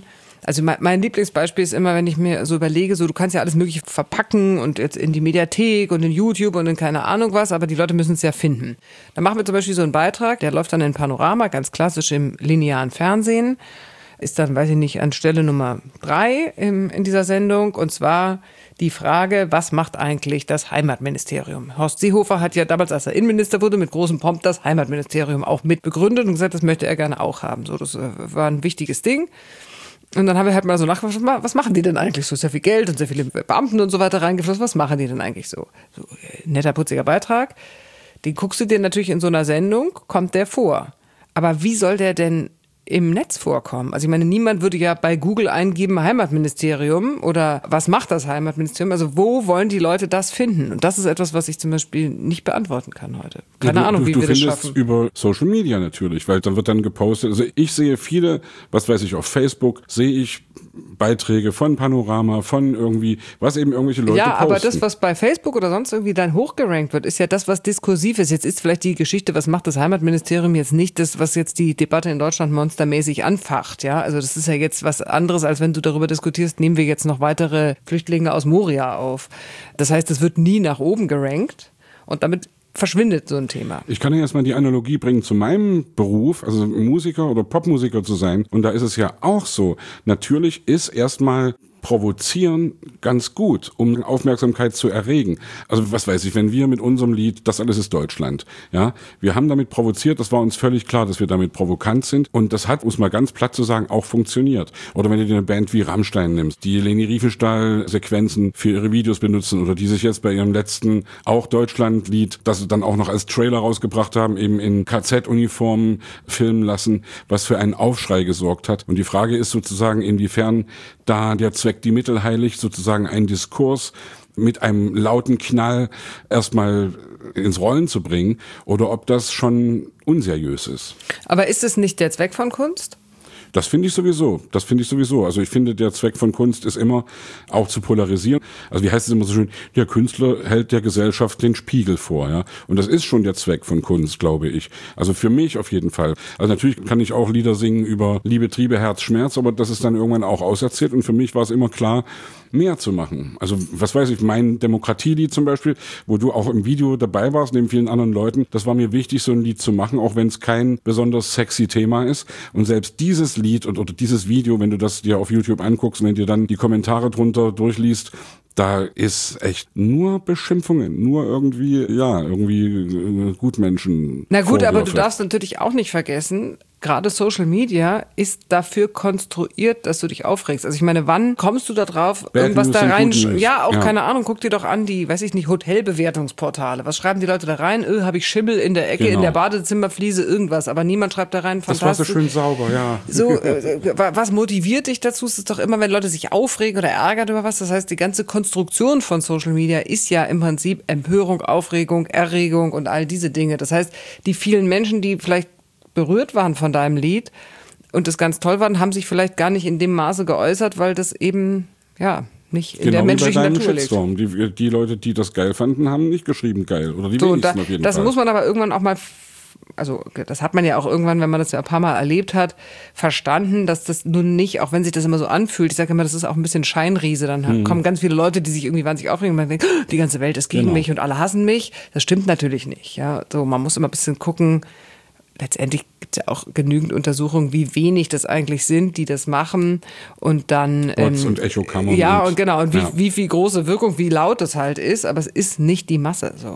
Also mein, mein Lieblingsbeispiel ist immer, wenn ich mir so überlege, so du kannst ja alles Mögliche verpacken und jetzt in die Mediathek und in YouTube und in keine Ahnung was, aber die Leute müssen es ja finden. Dann machen wir zum Beispiel so einen Beitrag, der läuft dann in Panorama, ganz klassisch im linearen Fernsehen, ist dann, weiß ich nicht, an Stelle Nummer drei im, in dieser Sendung, und zwar die Frage, was macht eigentlich das Heimatministerium? Horst Seehofer hat ja damals, als er Innenminister wurde, mit großem Pomp das Heimatministerium auch mit begründet und gesagt, das möchte er gerne auch haben. So, das war ein wichtiges Ding. Und dann haben wir halt mal so nachgefragt, was machen die denn eigentlich so? Sehr viel Geld und sehr viele Beamten und so weiter reingeflossen. Was machen die denn eigentlich so? So netter, putziger Beitrag. Den guckst du dir natürlich in so einer Sendung, kommt der vor. Aber wie soll der denn im Netz vorkommen? Also ich meine, niemand würde ja bei Google eingeben Heimatministerium oder was macht das Heimatministerium? Also wo wollen die Leute das finden? Und das ist etwas, was ich zum Beispiel nicht beantworten kann heute. Keine ja, du, Ahnung, du, wie du wir das findest schaffen. Über Social Media natürlich, weil dann wird dann gepostet. Also ich sehe viele, was weiß ich, auf Facebook sehe ich Beiträge von Panorama, von irgendwie, was eben irgendwelche Leute ja, posten. Aber das, was bei Facebook oder sonst irgendwie dann hochgerankt wird, ist ja das, was diskursiv ist. Jetzt ist vielleicht die Geschichte, was macht das Heimatministerium, jetzt nicht das, was jetzt die Debatte in Deutschland monstermäßig anfacht. Ja, also das ist ja jetzt was anderes, als wenn du darüber diskutierst, nehmen wir jetzt noch weitere Flüchtlinge aus Moria auf. Das heißt, es wird nie nach oben gerankt und damit verschwindet so ein Thema. Ich kann ja erstmal die Analogie bringen zu meinem Beruf, also Musiker oder Popmusiker zu sein. Und da ist es ja auch so. Natürlich ist erstmal provozieren ganz gut, um Aufmerksamkeit zu erregen. Also was weiß ich, wenn wir mit unserem Lied, das alles ist Deutschland, ja, wir haben damit provoziert, das war uns völlig klar, dass wir damit provokant sind, und das hat, um es mal ganz platt zu sagen, auch funktioniert. Oder wenn du dir eine Band wie Rammstein nimmst, die Leni Riefenstahl Sequenzen für ihre Videos benutzen oder die sich jetzt bei ihrem letzten auch Deutschland-Lied, das sie dann auch noch als Trailer rausgebracht haben, eben in K Z-Uniformen filmen lassen, was für einen Aufschrei gesorgt hat. Und die Frage ist sozusagen, inwiefern da der Zweck die Mittel heiligt, sozusagen einen Diskurs mit einem lauten Knall erstmal ins Rollen zu bringen, oder ob das schon unseriös ist. Aber ist es nicht der Zweck von Kunst? Das finde ich sowieso. Das finde ich sowieso. Also ich finde, der Zweck von Kunst ist immer auch zu polarisieren. Also wie heißt es immer so schön? Der Künstler hält der Gesellschaft den Spiegel vor, ja. Und das ist schon der Zweck von Kunst, glaube ich. Also für mich auf jeden Fall. Also natürlich kann ich auch Lieder singen über Liebe, Triebe, Herz, Schmerz, aber das ist dann irgendwann auch auserzählt. Und für mich war es immer klar, mehr zu machen. Also was weiß ich, mein Demokratielied zum Beispiel, wo du auch im Video dabei warst, neben vielen anderen Leuten, das war mir wichtig, so ein Lied zu machen, auch wenn es kein besonders sexy Thema ist. Und selbst dieses Lied und, oder dieses Video, wenn du das dir auf YouTube anguckst und wenn dir dann die Kommentare drunter durchliest, da ist echt nur Beschimpfungen, nur irgendwie, ja, irgendwie äh, Gutmenschen. Na gut, Vorwürfe. aber du darfst natürlich auch nicht vergessen, gerade Social Media ist dafür konstruiert, dass du dich aufregst. Also ich meine, wann kommst du da drauf, Bad irgendwas News da und rein? Good News. Ja, auch Ja. keine Ahnung, guck dir doch an die, weiß ich nicht, Hotelbewertungsportale. Was schreiben die Leute da rein? Öh, habe ich Schimmel in der Ecke, Genau. in der Badezimmerfliese, irgendwas. Aber niemand schreibt da rein, Das fantastisch. war so schön sauber, ja. So, äh, was motiviert dich dazu? Es ist doch immer, wenn Leute sich aufregen oder ärgern über was. Das heißt, die ganze Konstruktion von Social Media ist ja im Prinzip Empörung, Aufregung, Erregung und all diese Dinge. Das heißt, die vielen Menschen, die vielleicht berührt waren von deinem Lied und das ganz toll waren, haben sich vielleicht gar nicht in dem Maße geäußert, weil das eben, ja, nicht in Genau der wie menschlichen bei deinem Natur liegt. Shitstorm. Die, die Leute, die das geil fanden, haben nicht geschrieben geil. Oder die So, wenigsten da, auf jeden das Fall. muss man aber irgendwann auch mal, also das hat man ja auch irgendwann, wenn man das ja ein paar Mal erlebt hat, verstanden, dass das nun nicht, auch wenn sich das immer so anfühlt, ich sage immer, das ist auch ein bisschen Scheinriese, dann Hm. kommen ganz viele Leute, die sich irgendwie wahnsinnig aufregen und man denkt, die ganze Welt ist gegen Genau. mich und alle hassen mich. Das stimmt natürlich nicht. Ja, so, man muss immer ein bisschen gucken, letztendlich gibt es ja auch genügend Untersuchungen, wie wenig das eigentlich sind, die das machen und dann Bots ähm, und Echokammern. ja, und, und genau, und wie, ja. wie viel große Wirkung, wie laut das halt ist, aber es ist nicht die Masse so.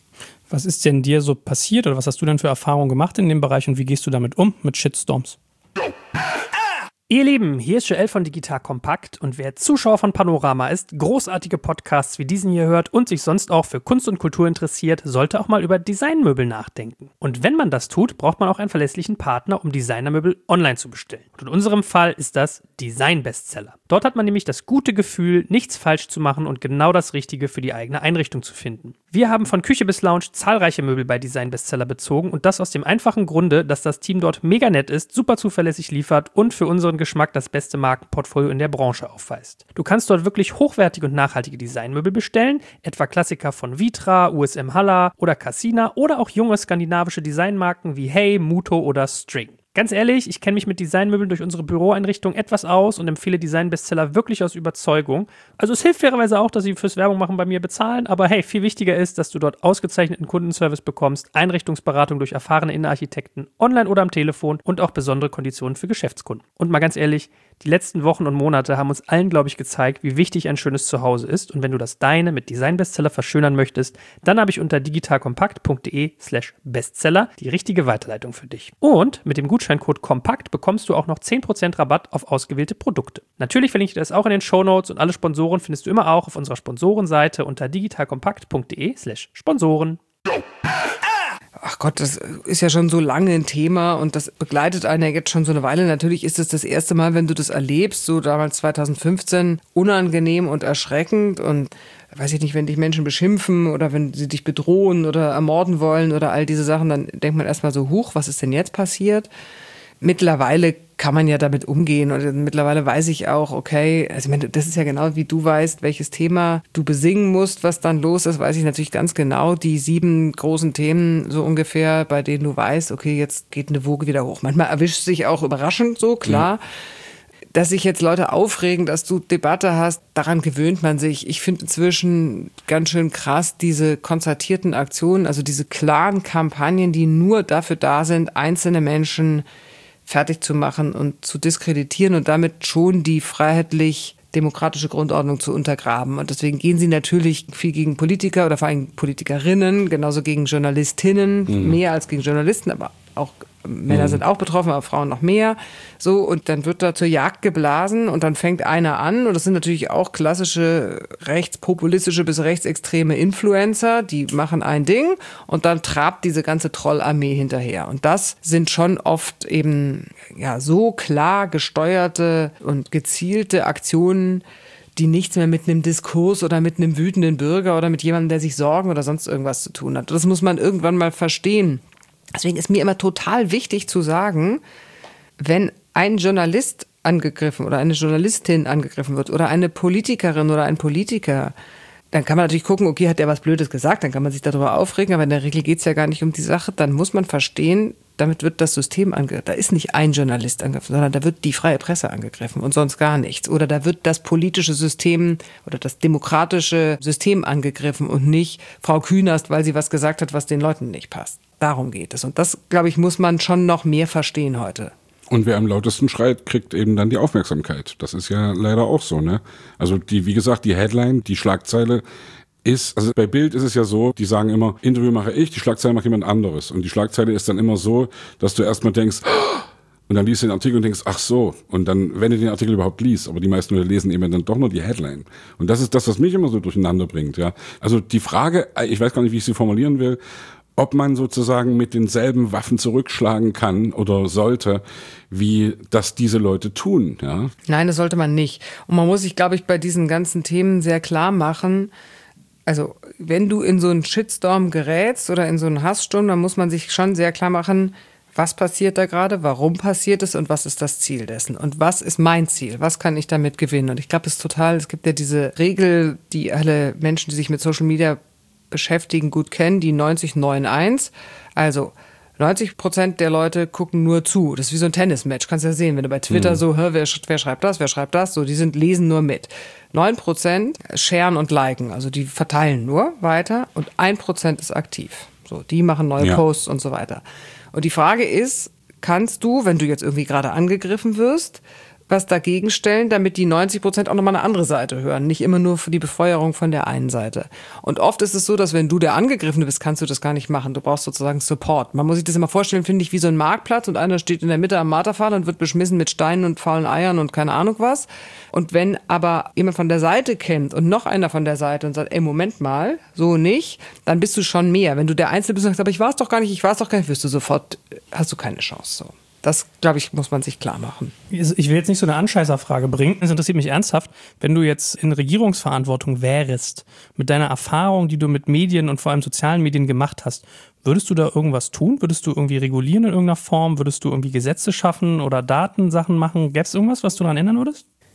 Was ist denn dir so passiert oder was hast du denn für Erfahrungen gemacht in dem Bereich und wie gehst du damit um, mit Shitstorms? Ihr Lieben, hier ist Joel von Digital Kompakt und wer Zuschauer von Panorama ist, großartige Podcasts wie diesen hier hört und sich sonst auch für Kunst und Kultur interessiert, sollte auch mal über Designmöbel nachdenken. Und wenn man das tut, braucht man auch einen verlässlichen Partner, um Designermöbel online zu bestellen. Und in unserem Fall ist das Design Bestseller. Dort hat man nämlich das gute Gefühl, nichts falsch zu machen und genau das Richtige für die eigene Einrichtung zu finden. Wir haben von Küche bis Lounge zahlreiche Möbel bei Design Bestseller bezogen und das aus dem einfachen Grunde, dass das Team dort mega nett ist, super zuverlässig liefert und für unseren Geschmack das beste Markenportfolio in der Branche aufweist. Du kannst dort wirklich hochwertige und nachhaltige Designmöbel bestellen, etwa Klassiker von Vitra, U S M Halla oder Cassina oder auch junge skandinavische Designmarken wie Hey, Muto oder String. Ganz ehrlich, ich kenne mich mit Designmöbeln durch unsere Büroeinrichtung etwas aus und empfehle Design-Bestseller wirklich aus Überzeugung. Also es hilft fairerweise auch, dass sie fürs Werbung machen bei mir bezahlen, aber hey, viel wichtiger ist, dass du dort ausgezeichneten Kundenservice bekommst, Einrichtungsberatung durch erfahrene Innenarchitekten, online oder am Telefon und auch besondere Konditionen für Geschäftskunden. Und mal ganz ehrlich, die letzten Wochen und Monate haben uns allen, glaube ich, gezeigt, wie wichtig ein schönes Zuhause ist. Und wenn du das deine mit Design-Bestseller verschönern möchtest, dann habe ich unter digitalkompakt.de slash Bestseller die richtige Weiterleitung für dich. Und mit dem Gutscheincode KOMPAKT bekommst du auch noch zehn Prozent Rabatt auf ausgewählte Produkte. Natürlich verlinke ich dir das auch in den Shownotes und alle Sponsoren findest du immer auch auf unserer Sponsorenseite unter digitalkompakt.de slash Sponsoren. Ach Gott, das ist ja schon so lange ein Thema und das begleitet einen ja jetzt schon so eine Weile. Natürlich ist es das erste Mal, wenn du das erlebst, so damals zwanzig fünfzehn, unangenehm und erschreckend und weiß ich nicht, wenn dich Menschen beschimpfen oder wenn sie dich bedrohen oder ermorden wollen oder all diese Sachen, dann denkt man erstmal so, huch, was ist denn jetzt passiert? Mittlerweile kann man ja damit umgehen und mittlerweile weiß ich auch, okay, also ich meine, das ist ja genau wie du weißt, welches Thema du besingen musst, was dann los ist, weiß ich natürlich ganz genau, die sieben großen Themen so ungefähr, bei denen du weißt, okay, jetzt geht eine Woge wieder hoch. Manchmal erwischt sich auch überraschend so, klar. Mhm. Dass sich jetzt Leute aufregen, dass du Debatte hast, daran gewöhnt man sich. Ich finde inzwischen ganz schön krass diese konzertierten Aktionen, also diese klaren Kampagnen, die nur dafür da sind, einzelne Menschen fertig zu machen und zu diskreditieren und damit schon die freiheitlich-demokratische Grundordnung zu untergraben. Und deswegen gehen sie natürlich viel gegen Politiker oder vor allem Politikerinnen, genauso gegen Journalistinnen, mhm. mehr als gegen Journalisten, aber auch Männer mhm. sind auch betroffen, aber Frauen noch mehr. So, und dann wird da zur Jagd geblasen und dann fängt einer an. Und das sind natürlich auch klassische rechtspopulistische bis rechtsextreme Influencer, die machen ein Ding und dann trabt diese ganze Trollarmee hinterher. Und das sind schon oft eben ja so klar gesteuerte und gezielte Aktionen, die nichts mehr mit einem Diskurs oder mit einem wütenden Bürger oder mit jemandem, der sich Sorgen oder sonst irgendwas zu tun hat. Das muss man irgendwann mal verstehen. Deswegen ist mir immer total wichtig zu sagen, wenn ein Journalist angegriffen oder eine Journalistin angegriffen wird oder eine Politikerin oder ein Politiker, dann kann man natürlich gucken, okay, hat der was Blödes gesagt, dann kann man sich darüber aufregen, aber in der Regel geht es ja gar nicht um die Sache. Dann muss man verstehen, damit wird das System angegriffen. Da ist nicht ein Journalist angegriffen, sondern da wird die freie Presse angegriffen und sonst gar nichts. Oder da wird das politische System oder das demokratische System angegriffen und nicht Frau Künast, weil sie was gesagt hat, was den Leuten nicht passt. Darum geht es. Und das, glaube ich, muss man schon noch mehr verstehen heute. Und wer am lautesten schreit, kriegt eben dann die Aufmerksamkeit. Das ist ja leider auch so, ne? Also die, wie gesagt, die Headline, die Schlagzeile ist, also bei Bild ist es ja so, die sagen immer, Interview mache ich, die Schlagzeile macht jemand anderes. Und die Schlagzeile ist dann immer so, dass du erstmal denkst, und dann liest du den Artikel und denkst, ach so. Und dann, wenn du den Artikel überhaupt liest, aber die meisten Leute lesen eben dann doch nur die Headline. Und das ist das, was mich immer so durcheinander bringt, ja. Also die Frage, ich weiß gar nicht, wie ich sie formulieren will, ob man sozusagen mit denselben Waffen zurückschlagen kann oder sollte, wie das diese Leute tun. Ja? Nein, das sollte man nicht. Und man muss sich, glaube ich, bei diesen ganzen Themen sehr klar machen, also wenn du in so einen Shitstorm gerätst oder in so einen Hasssturm, dann muss man sich schon sehr klar machen, was passiert da gerade, warum passiert es und was ist das Ziel dessen und was ist mein Ziel, was kann ich damit gewinnen. Und ich glaube, es ist total, es gibt ja diese Regel, die alle Menschen, die sich mit Social Media beschäftigen, gut kennen, die neunzig neun eins. Also neunzig Prozent der Leute gucken nur zu. Das ist wie so ein Tennismatch. Kannst ja sehen, wenn du bei Twitter mhm. so, wer, wer schreibt das, wer schreibt das, so, die sind, lesen nur mit. neun Prozent sharen und liken, also die verteilen nur weiter und ein Prozent ist aktiv. So, die machen neue ja. Posts und so weiter. Und die Frage ist, kannst du, wenn du jetzt irgendwie gerade angegriffen wirst, was dagegen stellen, damit die neunzig Prozent auch nochmal eine andere Seite hören, nicht immer nur für die Befeuerung von der einen Seite. Und oft ist es so, dass wenn du der Angegriffene bist, kannst du das gar nicht machen. Du brauchst sozusagen Support. Man muss sich das immer vorstellen, finde ich, wie so ein Marktplatz und einer steht in der Mitte am Marterpfahl und wird beschmissen mit Steinen und faulen Eiern und keine Ahnung was. Und wenn aber jemand von der Seite kennt und noch einer von der Seite und sagt, ey, Moment mal, so nicht, dann bist du schon mehr. Wenn du der Einzelne bist und sagst, aber ich war es doch gar nicht, ich war es doch gar nicht, wirst du sofort, hast du keine Chance, so. Das, glaube ich, muss man sich klar machen. Ich will jetzt nicht so eine Anscheißerfrage bringen. Es interessiert mich ernsthaft, wenn du jetzt in Regierungsverantwortung wärst, mit deiner Erfahrung, die du mit Medien und vor allem sozialen Medien gemacht hast, würdest du da irgendwas tun? Würdest du irgendwie regulieren in irgendeiner Form? Würdest du irgendwie Gesetze schaffen oder Datensachen machen? Gäbe es irgendwas, was du daran ändern würdest?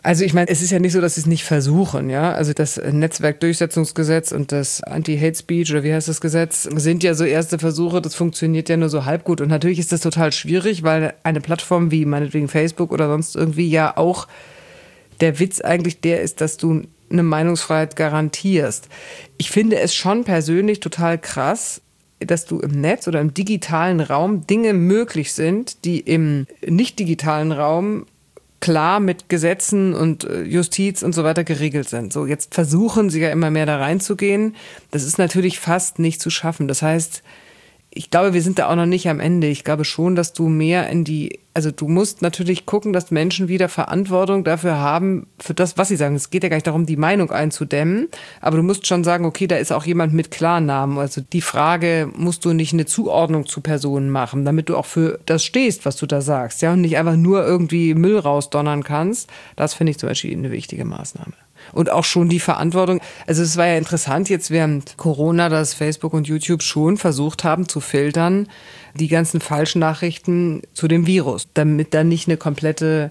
Also ich meine, es ist ja nicht so, dass sie es nicht versuchen, ja. Also das Netzwerkdurchsetzungsgesetz und das Anti-Hate-Speech oder wie heißt das Gesetz sind ja so erste Versuche, das funktioniert ja nur so halb gut. Und natürlich ist das total schwierig, weil eine Plattform wie meinetwegen Facebook oder sonst irgendwie ja auch der Witz eigentlich der ist, dass du eine Meinungsfreiheit garantierst. Ich finde es schon persönlich total krass, dass du im Netz oder im digitalen Raum Dinge möglich sind, die im nicht digitalen Raum klar mit Gesetzen und Justiz und so weiter geregelt sind. So, jetzt versuchen sie ja immer mehr da reinzugehen. Das ist natürlich fast nicht zu schaffen. Das heißt, ich glaube, wir sind da auch noch nicht am Ende. Ich glaube schon, dass du mehr in die, also du musst natürlich gucken, dass Menschen wieder Verantwortung dafür haben, für das, was sie sagen. Es geht ja gar nicht darum, die Meinung einzudämmen, aber du musst schon sagen, okay, da ist auch jemand mit Klarnamen. Also die Frage, musst du nicht eine Zuordnung zu Personen machen, damit du auch für das stehst, was du da sagst, ja, und nicht einfach nur irgendwie Müll rausdonnern kannst. Das finde ich zum Beispiel eine wichtige Maßnahme. Und auch schon die Verantwortung. Also es war ja interessant jetzt während Corona, dass Facebook und YouTube schon versucht haben zu filtern, die ganzen falschen Nachrichten zu dem Virus, damit da nicht eine komplette,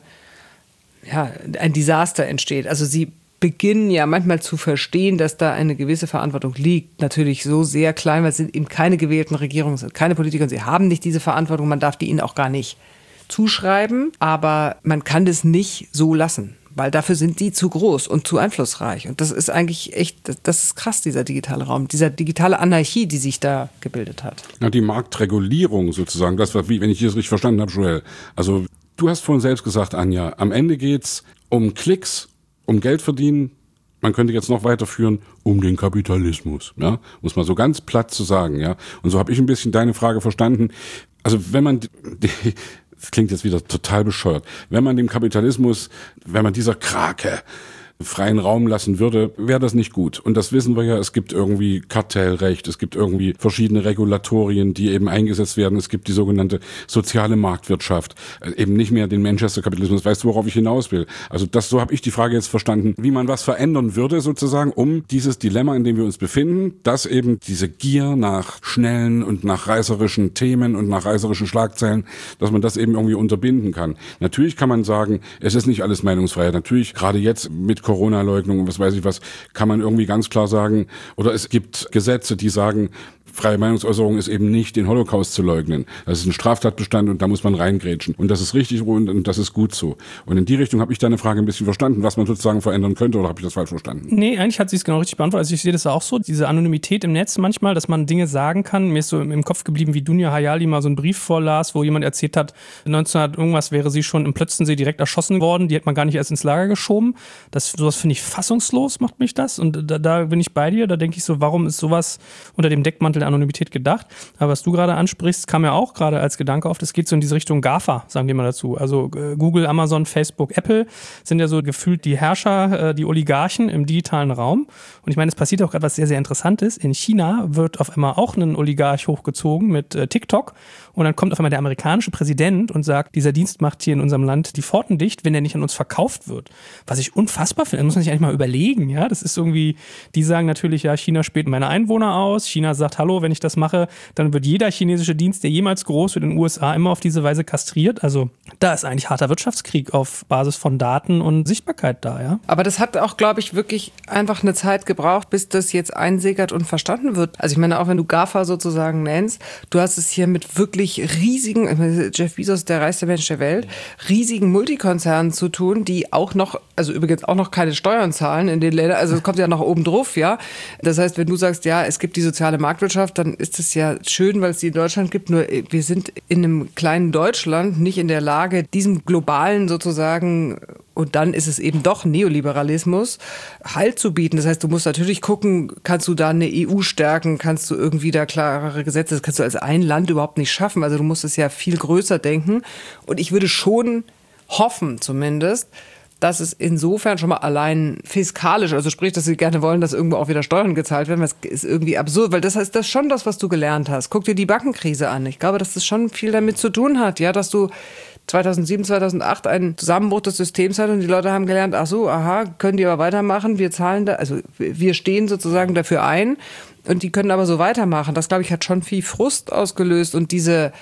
ja, ein Desaster entsteht. Also sie beginnen ja manchmal zu verstehen, dass da eine gewisse Verantwortung liegt. Natürlich so sehr klein, weil es sind eben keine gewählten Regierungen, sind keine Politiker und sie haben nicht diese Verantwortung. Man darf die ihnen auch gar nicht zuschreiben, aber man kann das nicht so lassen. Weil dafür sind die zu groß und zu einflussreich. Und das ist eigentlich echt, das ist krass, dieser digitale Raum, dieser digitale Anarchie, die sich da gebildet hat. Ja, die Marktregulierung sozusagen, das war, wie, wenn ich das richtig verstanden habe, Joel. Also du hast vorhin selbst gesagt, Anja, am Ende geht's um Klicks, um Geld verdienen. Man könnte jetzt noch weiterführen, um den Kapitalismus, ja, muss man so ganz platt zu sagen, ja. Und so habe ich ein bisschen deine Frage verstanden. Also wenn man die, die das klingt jetzt wieder total bescheuert. Wenn man dem Kapitalismus, wenn man dieser Krake freien Raum lassen würde, wäre das nicht gut. Und das wissen wir ja, es gibt irgendwie Kartellrecht, es gibt irgendwie verschiedene Regulatorien, die eben eingesetzt werden. Es gibt die sogenannte soziale Marktwirtschaft, eben nicht mehr den Manchester-Kapitalismus. Weißt du, worauf ich hinaus will? Also das, so habe ich die Frage jetzt verstanden, wie man was verändern würde sozusagen, um dieses Dilemma, in dem wir uns befinden, dass eben diese Gier nach schnellen und nach reißerischen Themen und nach reißerischen Schlagzeilen, dass man das eben irgendwie unterbinden kann. Natürlich kann man sagen, es ist nicht alles Meinungsfreiheit. Natürlich, gerade jetzt mit Corona-Leugnung und was weiß ich was, kann man irgendwie ganz klar sagen, oder es gibt Gesetze, die sagen, freie Meinungsäußerung ist eben nicht, den Holocaust zu leugnen. Das ist ein Straftatbestand und da muss man reingrätschen. Und das ist richtig und, und das ist gut so. Und in die Richtung habe ich deine Frage ein bisschen verstanden, was man sozusagen verändern könnte, oder habe ich das falsch verstanden? Nee, eigentlich hat sie es genau richtig beantwortet. Also ich sehe das auch so, diese Anonymität im Netz manchmal, dass man Dinge sagen kann. Mir ist so im Kopf geblieben, wie Dunja Hayali mal so einen Brief vorlas, wo jemand erzählt hat, neunzehnhundert irgendwas wäre sie schon im Plötzensee direkt erschossen worden, die hat man gar nicht erst ins Lager geschoben. Das, sowas finde ich fassungslos, macht mich das. Und da, da bin ich bei dir, da denke ich so, warum ist sowas unter dem Deckmantel der Anonymität gedacht? Aber was du gerade ansprichst, kam ja auch gerade als Gedanke auf, das geht so in diese Richtung GAFA, sagen wir mal dazu. Also äh, Google, Amazon, Facebook, Apple sind ja so gefühlt die Herrscher, äh, die Oligarchen im digitalen Raum. Und ich meine, es passiert auch gerade was sehr, sehr Interessantes. In China wird auf einmal auch ein Oligarch hochgezogen mit äh, TikTok und dann kommt auf einmal der amerikanische Präsident und sagt, dieser Dienst macht hier in unserem Land die Pforten dicht, wenn der nicht an uns verkauft wird. Was ich unfassbar finde, das muss man sich eigentlich mal überlegen. Ja, das ist irgendwie, die sagen natürlich, ja, China späht meine Einwohner aus. China sagt, hallo, wenn ich das mache, dann wird jeder chinesische Dienst, der jemals groß wird in den U S A, immer auf diese Weise kastriert. Also da ist eigentlich harter Wirtschaftskrieg auf Basis von Daten und Sichtbarkeit da, ja. Aber das hat auch, glaube ich, wirklich einfach eine Zeit gebraucht, bis das jetzt einsickert und verstanden wird. Also ich meine, auch wenn du GAFA sozusagen nennst, du hast es hier mit wirklich riesigen, ich meine, Jeff Bezos, der reichste Mensch der Welt, riesigen Multikonzernen zu tun, die auch noch, also übrigens auch noch keine Steuern zahlen in den Ländern, also es kommt ja noch oben drauf, ja. Das heißt, wenn du sagst, ja, es gibt die soziale Marktwirtschaft, dann ist es ja schön, weil es die in Deutschland gibt, nur wir sind in einem kleinen Deutschland nicht in der Lage, diesem globalen sozusagen, und dann ist es eben doch Neoliberalismus, Halt zu bieten. Das heißt, du musst natürlich gucken, kannst du da eine E U stärken, kannst du irgendwie da klarere Gesetze, das kannst du als ein Land überhaupt nicht schaffen, also du musst es ja viel größer denken und ich würde schon hoffen zumindest, dass es insofern schon mal allein fiskalisch, also sprich, dass sie gerne wollen, dass irgendwo auch wieder Steuern gezahlt werden, das ist irgendwie absurd, weil das heißt, das ist schon das, was du gelernt hast. Guck dir die Bankenkrise an. Ich glaube, dass das schon viel damit zu tun hat, ja, dass du zweitausendsieben, zweitausendacht einen Zusammenbruch des Systems hat und die Leute haben gelernt, ach so, aha, können die aber weitermachen, wir zahlen da, also wir stehen sozusagen dafür ein und die können aber so weitermachen. Das, glaube ich, hat schon viel Frust ausgelöst und diese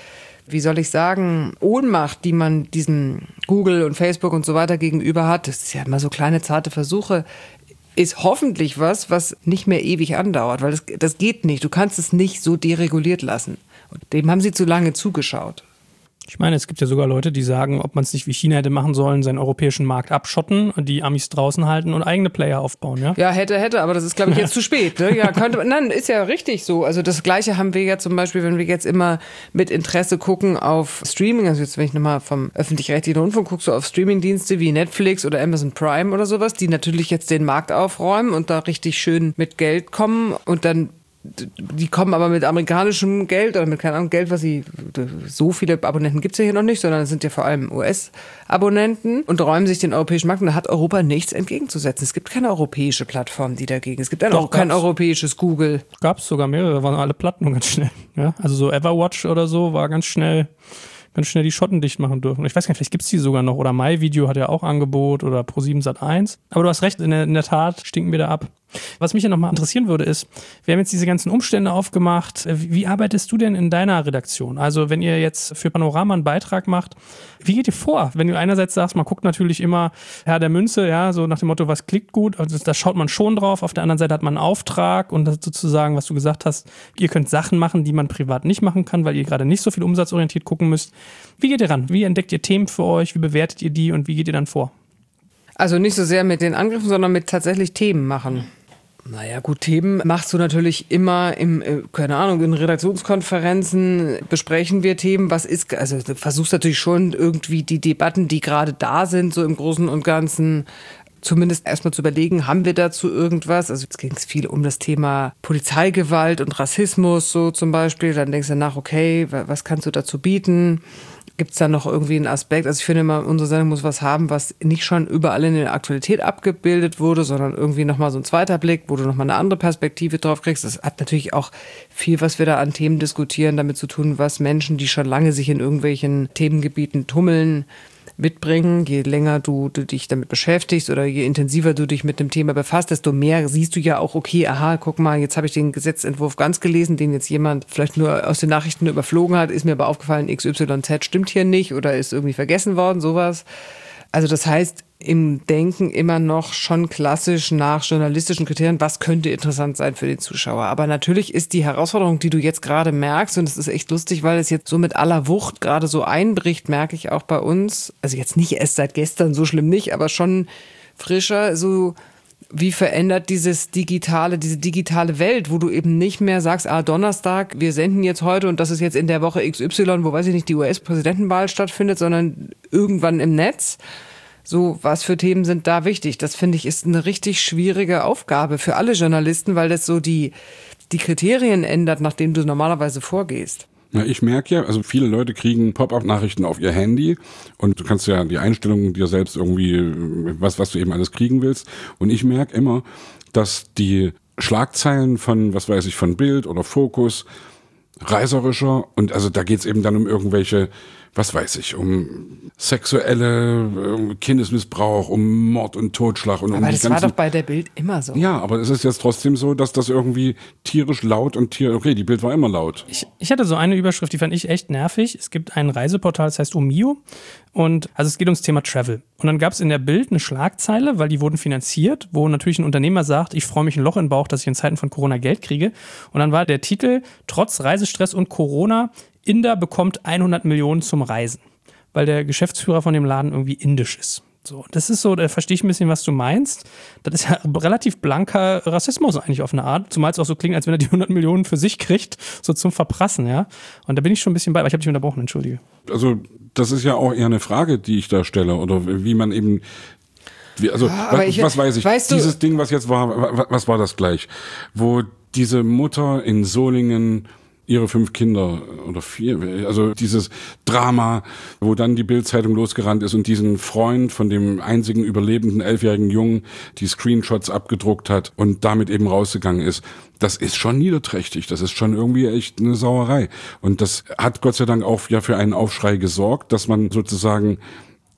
wie soll ich sagen, Ohnmacht, die man diesem Google und Facebook und so weiter gegenüber hat, das ist ja immer so kleine, zarte Versuche, ist hoffentlich was, was nicht mehr ewig andauert, weil das, das geht nicht. Du kannst es nicht so dereguliert lassen. Und dem haben sie zu lange zugeschaut. Ich meine, es gibt ja sogar Leute, die sagen, ob man es nicht wie China hätte machen sollen, seinen europäischen Markt abschotten und die Amis draußen halten und eigene Player aufbauen, ja? Ja, hätte, hätte, aber das ist, glaube ich, jetzt zu spät. Ne? Ja, könnte man, nein, ist ja richtig so. Also das Gleiche haben wir ja zum Beispiel, wenn wir jetzt immer mit Interesse gucken auf Streaming, also jetzt, wenn ich nochmal vom öffentlich-rechtlichen Rundfunk gucke, so auf Streamingdienste wie Netflix oder Amazon Prime oder sowas, die natürlich jetzt den Markt aufräumen und da richtig schön mit Geld kommen und dann die kommen aber mit amerikanischem Geld oder mit keine Ahnung Geld, was sie, so viele Abonnenten gibt es ja hier noch nicht, sondern es sind ja vor allem U S-Abonnenten und räumen sich den europäischen Markt und da hat Europa nichts entgegenzusetzen. Es gibt keine europäische Plattform, die dagegen, es gibt auch kein europäisches Google. Gab es sogar mehrere, waren alle platt und ganz schnell. Ja? Also so Everwatch oder so war ganz schnell, ganz schnell die Schotten dicht machen dürfen. Ich weiß gar nicht, vielleicht gibt es die sogar noch oder MyVideo hat ja auch Angebot oder ProSieben Sat eins. Aber du hast recht, in der, in der Tat stinken wir da ab. Was mich ja nochmal interessieren würde, ist, wir haben jetzt diese ganzen Umstände aufgemacht. Wie arbeitest du denn in deiner Redaktion? Also wenn ihr jetzt für Panorama einen Beitrag macht, wie geht ihr vor? Wenn du einerseits sagst, man guckt natürlich immer Herr der Münze, ja, so nach dem Motto, was klickt gut, also da schaut man schon drauf. Auf der anderen Seite hat man einen Auftrag und das sozusagen, was du gesagt hast, ihr könnt Sachen machen, die man privat nicht machen kann, weil ihr gerade nicht so viel umsatzorientiert gucken müsst. Wie geht ihr ran? Wie entdeckt ihr Themen für euch? Wie bewertet ihr die und wie geht ihr dann vor? Also nicht so sehr mit den Angriffen, sondern mit tatsächlich Themen machen. Naja, gut, Themen machst du natürlich immer im, keine Ahnung, in Redaktionskonferenzen besprechen wir Themen. Was ist, also du versuchst natürlich schon irgendwie die Debatten, die gerade da sind, so im Großen und Ganzen, zumindest erstmal zu überlegen, haben wir dazu irgendwas? Also jetzt ging es viel um das Thema Polizeigewalt und Rassismus, so zum Beispiel. Dann denkst du nach, okay, was kannst du dazu bieten? Gibt es da noch irgendwie einen Aspekt? Also ich finde immer, unsere Sendung muss was haben, was nicht schon überall in der Aktualität abgebildet wurde, sondern irgendwie nochmal so ein zweiter Blick, wo du nochmal eine andere Perspektive drauf kriegst. Das hat natürlich auch viel, was wir da an Themen diskutieren, damit zu tun, was Menschen, die schon lange sich in irgendwelchen Themengebieten tummeln, mitbringen. Je länger du, du dich damit beschäftigst oder je intensiver du dich mit dem Thema befasst, desto mehr siehst du ja auch, okay, aha, guck mal, jetzt habe ich den Gesetzentwurf ganz gelesen, den jetzt jemand vielleicht nur aus den Nachrichten überflogen hat, ist mir aber aufgefallen, X Y Z stimmt hier nicht oder ist irgendwie vergessen worden, sowas. Also das heißt, im Denken immer noch schon klassisch nach journalistischen Kriterien, was könnte interessant sein für den Zuschauer. Aber natürlich ist die Herausforderung, die du jetzt gerade merkst, und es ist echt lustig, weil es jetzt so mit aller Wucht gerade so einbricht, merke ich auch bei uns, also jetzt nicht erst seit gestern, so schlimm nicht, aber schon frischer, so wie verändert dieses digitale, diese digitale Welt, wo du eben nicht mehr sagst, ah, Donnerstag, wir senden jetzt heute und das ist jetzt in der Woche X Y, wo weiß ich nicht, die U S-Präsidentenwahl stattfindet, sondern irgendwann im Netz. So, was für Themen sind da wichtig? Das finde ich ist eine richtig schwierige Aufgabe für alle Journalisten, weil das so die, die Kriterien ändert, nach denen du normalerweise vorgehst. Ja, ich merke ja, also viele Leute kriegen Pop-up-Nachrichten auf ihr Handy und du kannst ja die Einstellungen dir selbst irgendwie, was, was du eben alles kriegen willst. Und ich merke immer, dass die Schlagzeilen von, was weiß ich, von Bild oder Fokus reißerischer und also da geht's eben dann um irgendwelche, was weiß ich, um sexuelle um Kindesmissbrauch, um Mord und Totschlag. Und aber um das die ganzen, war doch bei der Bild immer so. Ja, aber es ist jetzt trotzdem so, dass das irgendwie tierisch laut und tierisch, okay, die Bild war immer laut. Ich, ich hatte so eine Überschrift, die fand ich echt nervig. Es gibt ein Reiseportal, das heißt Omio. Und also es geht ums Thema Travel. Und dann gab es in der Bild eine Schlagzeile, weil die wurden finanziert, wo natürlich ein Unternehmer sagt, ich freue mich ein Loch in den Bauch, dass ich in Zeiten von Corona Geld kriege. Und dann war der Titel, trotz Reisestress und Corona, Inder bekommt hundert Millionen zum Reisen, weil der Geschäftsführer von dem Laden irgendwie indisch ist. So, das ist so, da verstehe ich ein bisschen, was du meinst. Das ist ja relativ blanker Rassismus eigentlich auf eine Art, zumal es auch so klingt, als wenn er die hundert Millionen für sich kriegt, so zum Verprassen, ja. Und da bin ich schon ein bisschen bei, aber ich habe dich unterbrochen, entschuldige. Also das ist ja auch eher eine Frage, die ich da stelle, oder wie man eben, wie, also ja, was, ich, was weiß ich, weißt du, dieses Ding, was jetzt war, was war das gleich? Wo diese Mutter in Solingen ihre fünf Kinder oder vier, also dieses Drama, wo dann die Bild-Zeitung losgerannt ist und diesen Freund von dem einzigen überlebenden elfjährigen Jungen die Screenshots abgedruckt hat und damit eben rausgegangen ist. Das ist schon niederträchtig, das ist schon irgendwie echt eine Sauerei. Und das hat Gott sei Dank auch ja für einen Aufschrei gesorgt, dass man sozusagen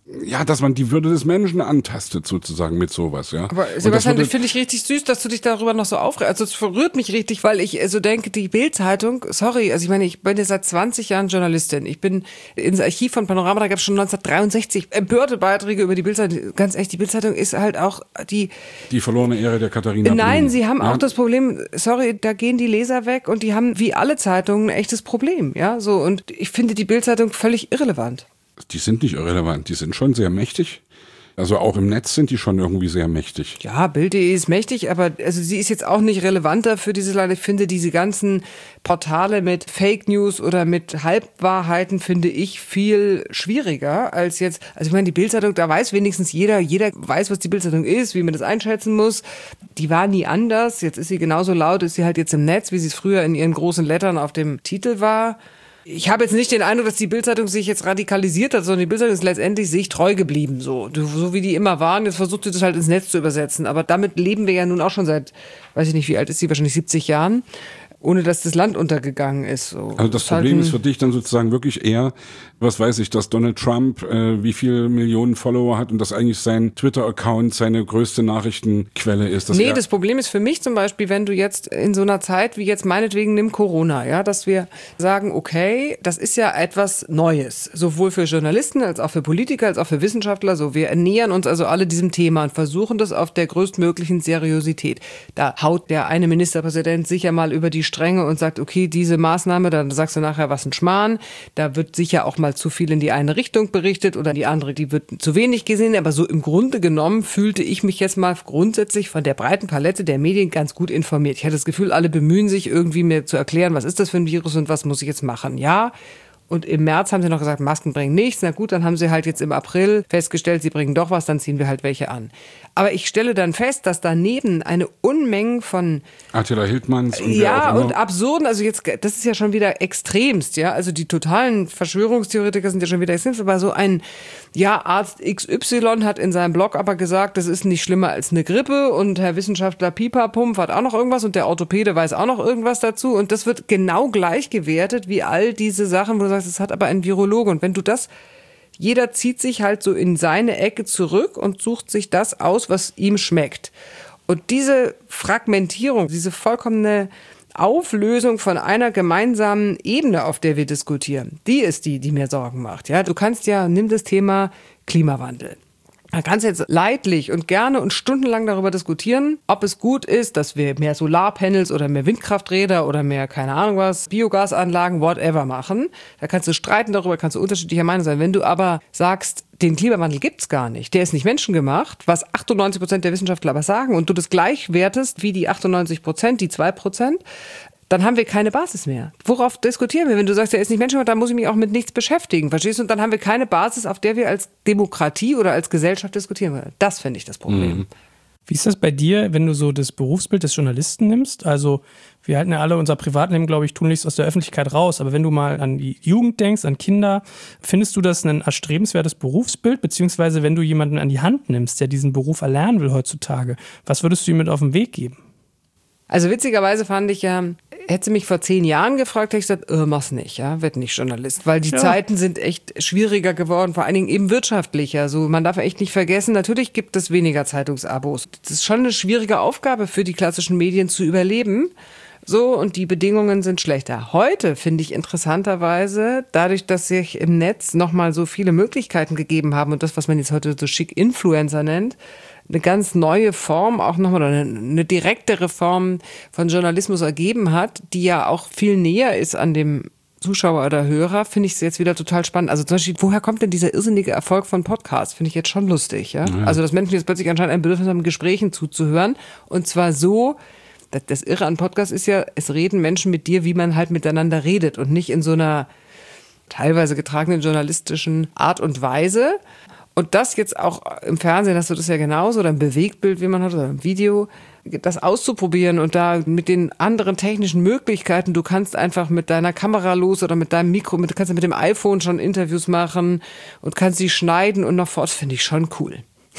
ja, dass man die Würde des Menschen antastet sozusagen mit sowas, ja. Aber Sebastian, das finde ich richtig süß, dass du dich darüber noch so aufregst. Also es verrührt mich richtig, weil ich so denke, die Bild-Zeitung, sorry, also ich meine, ich bin ja seit zwanzig Jahren Journalistin. Ich bin ins Archiv von Panorama, da gab es schon neunzehnhundertdreiundsechzig empörte Beiträge über die Bild-Zeitung. Ganz echt, die Bild-Zeitung ist halt auch die... Die verlorene Ehre der Katharina Nein, Blum. sie haben ja. auch das Problem, sorry, da gehen die Leser weg und die haben wie alle Zeitungen ein echtes Problem, ja, so. Und ich finde die Bild-Zeitung völlig irrelevant. Die sind nicht irrelevant, die sind schon sehr mächtig. Also auch im Netz sind die schon irgendwie sehr mächtig. Ja, Bild punkt de ist mächtig, aber also sie ist jetzt auch nicht relevanter für diese Leute. Ich finde diese ganzen Portale mit Fake News oder mit Halbwahrheiten finde ich viel schwieriger als jetzt. Also ich meine, die Bild-Zeitung, da weiß wenigstens jeder, jeder weiß, was die Bild-Zeitung ist, wie man das einschätzen muss. Die war nie anders. Jetzt ist sie genauso laut, ist sie halt jetzt im Netz, wie sie es früher in ihren großen Lettern auf dem Titel war. Ich habe jetzt nicht den Eindruck, dass die Bild-Zeitung sich jetzt radikalisiert hat, sondern die Bild-Zeitung ist letztendlich sich treu geblieben, so. So wie die immer waren. Jetzt versucht sie das halt ins Netz zu übersetzen. Aber damit leben wir ja nun auch schon seit, weiß ich nicht, wie alt ist sie, wahrscheinlich siebzig Jahren, ohne dass das Land untergegangen ist. So. Also das Problem ist für dich dann sozusagen wirklich eher, was weiß ich, dass Donald Trump äh, wie viele Millionen Follower hat und dass eigentlich sein Twitter-Account seine größte Nachrichtenquelle ist. Nee, das Problem ist für mich zum Beispiel, wenn du jetzt in so einer Zeit wie jetzt meinetwegen nimm Corona, ja, dass wir sagen, okay, das ist ja etwas Neues, sowohl für Journalisten als auch für Politiker, als auch für Wissenschaftler. So, wir ernähern uns also alle diesem Thema und versuchen das auf der größtmöglichen Seriosität. Da haut der eine Ministerpräsident sicher mal über die Stränge und sagt, okay, diese Maßnahme, dann sagst du nachher, was ein Schmarrn. Da wird sicher auch mal zu viel in die eine Richtung berichtet oder die andere, die wird zu wenig gesehen. Aber so im Grunde genommen fühlte ich mich jetzt mal grundsätzlich von der breiten Palette der Medien ganz gut informiert. Ich hatte das Gefühl, alle bemühen sich irgendwie mir zu erklären, was ist das für ein Virus und was muss ich jetzt machen. Ja, und im März haben sie noch gesagt, Masken bringen nichts. Na gut, dann haben sie halt jetzt im April festgestellt, sie bringen doch was, dann ziehen wir halt welche an. Aber ich stelle dann fest, dass daneben eine Unmenge von Attila Hildmanns und ja und absurden, also jetzt, das ist ja schon wieder extremst, ja, also die totalen Verschwörungstheoretiker sind ja schon wieder extremst, aber so ein, ja, Arzt X Y hat in seinem Blog aber gesagt, das ist nicht schlimmer als eine Grippe und Herr Wissenschaftler Pipapump hat auch noch irgendwas und der Orthopäde weiß auch noch irgendwas dazu und das wird genau gleich gewertet wie all diese Sachen, wo du sagst, es hat aber ein Virologe und wenn du das jeder zieht sich halt so in seine Ecke zurück und sucht sich das aus, was ihm schmeckt. Und diese Fragmentierung, diese vollkommene Auflösung von einer gemeinsamen Ebene, auf der wir diskutieren, die ist die, die mir Sorgen macht. Ja, du kannst ja, nimm das Thema Klimawandel. Da kannst du jetzt leidlich und gerne und stundenlang darüber diskutieren, ob es gut ist, dass wir mehr Solarpanels oder mehr Windkrafträder oder mehr, keine Ahnung was, Biogasanlagen, whatever machen. Da kannst du streiten darüber, kannst du unterschiedlicher Meinung sein. Wenn du aber sagst, den Klimawandel gibt's gar nicht, der ist nicht menschengemacht, was achtundneunzig Prozent der Wissenschaftler aber sagen und du das gleich wertest wie die achtundneunzig Prozent, die zwei Prozent, dann haben wir keine Basis mehr. Worauf diskutieren wir? Wenn du sagst, er ist nicht menschengemacht, dann muss ich mich auch mit nichts beschäftigen. Verstehst du? Und dann haben wir keine Basis, auf der wir als Demokratie oder als Gesellschaft diskutieren können. Das finde ich das Problem. Mhm. Wie ist das bei dir, wenn du so das Berufsbild des Journalisten nimmst? Also wir halten ja alle unser Privatleben, glaube ich, tunlichst aus der Öffentlichkeit raus. Aber wenn du mal an die Jugend denkst, an Kinder, findest du das ein erstrebenswertes Berufsbild? Beziehungsweise wenn du jemanden an die Hand nimmst, der diesen Beruf erlernen will heutzutage, was würdest du ihm mit auf den Weg geben? Also witzigerweise fand ich ja, hätte sie mich vor zehn Jahren gefragt, hätte ich gesagt, äh, mach's nicht, ja, werd nicht Journalist. Weil die ja. Zeiten sind echt schwieriger geworden, vor allen Dingen eben wirtschaftlicher. So, man darf echt nicht vergessen, natürlich gibt es weniger Zeitungsabos. Das ist schon eine schwierige Aufgabe für die klassischen Medien zu überleben. So, und die Bedingungen sind schlechter. Heute finde ich interessanterweise, dadurch, dass sich im Netz nochmal so viele Möglichkeiten gegeben haben und das, was man jetzt heute so schick Influencer nennt, eine ganz neue Form, auch nochmal eine, eine direktere Form von Journalismus ergeben hat, die ja auch viel näher ist an dem Zuschauer oder Hörer, finde ich es jetzt wieder total spannend. Also zum Beispiel, woher kommt denn dieser irrsinnige Erfolg von Podcasts? Finde ich jetzt schon lustig, ja? ja. Also, dass Menschen jetzt plötzlich anscheinend ein Bedürfnis haben, Gesprächen zuzuhören und zwar so, das, das Irre an Podcasts ist ja, es reden Menschen mit dir, wie man halt miteinander redet und nicht in so einer teilweise getragenen journalistischen Art und Weise. Und das jetzt auch im Fernsehen, hast du das ja genauso, oder im Bewegtbild, wie man hat, oder im Video, das auszuprobieren und da mit den anderen technischen Möglichkeiten, du kannst einfach mit deiner Kamera los oder mit deinem Mikro, mit, du kannst mit dem iPhone schon Interviews machen und kannst sie schneiden und noch fort, finde ich schon cool.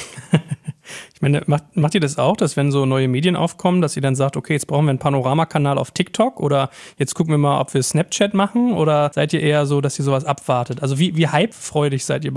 Ich meine, macht, macht ihr das auch, dass wenn so neue Medien aufkommen, dass ihr dann sagt, okay, jetzt brauchen wir einen Panoramakanal auf TikTok oder jetzt gucken wir mal, ob wir Snapchat machen oder seid ihr eher so, dass ihr sowas abwartet? Also wie, wie hypefreudig seid ihr bei euch?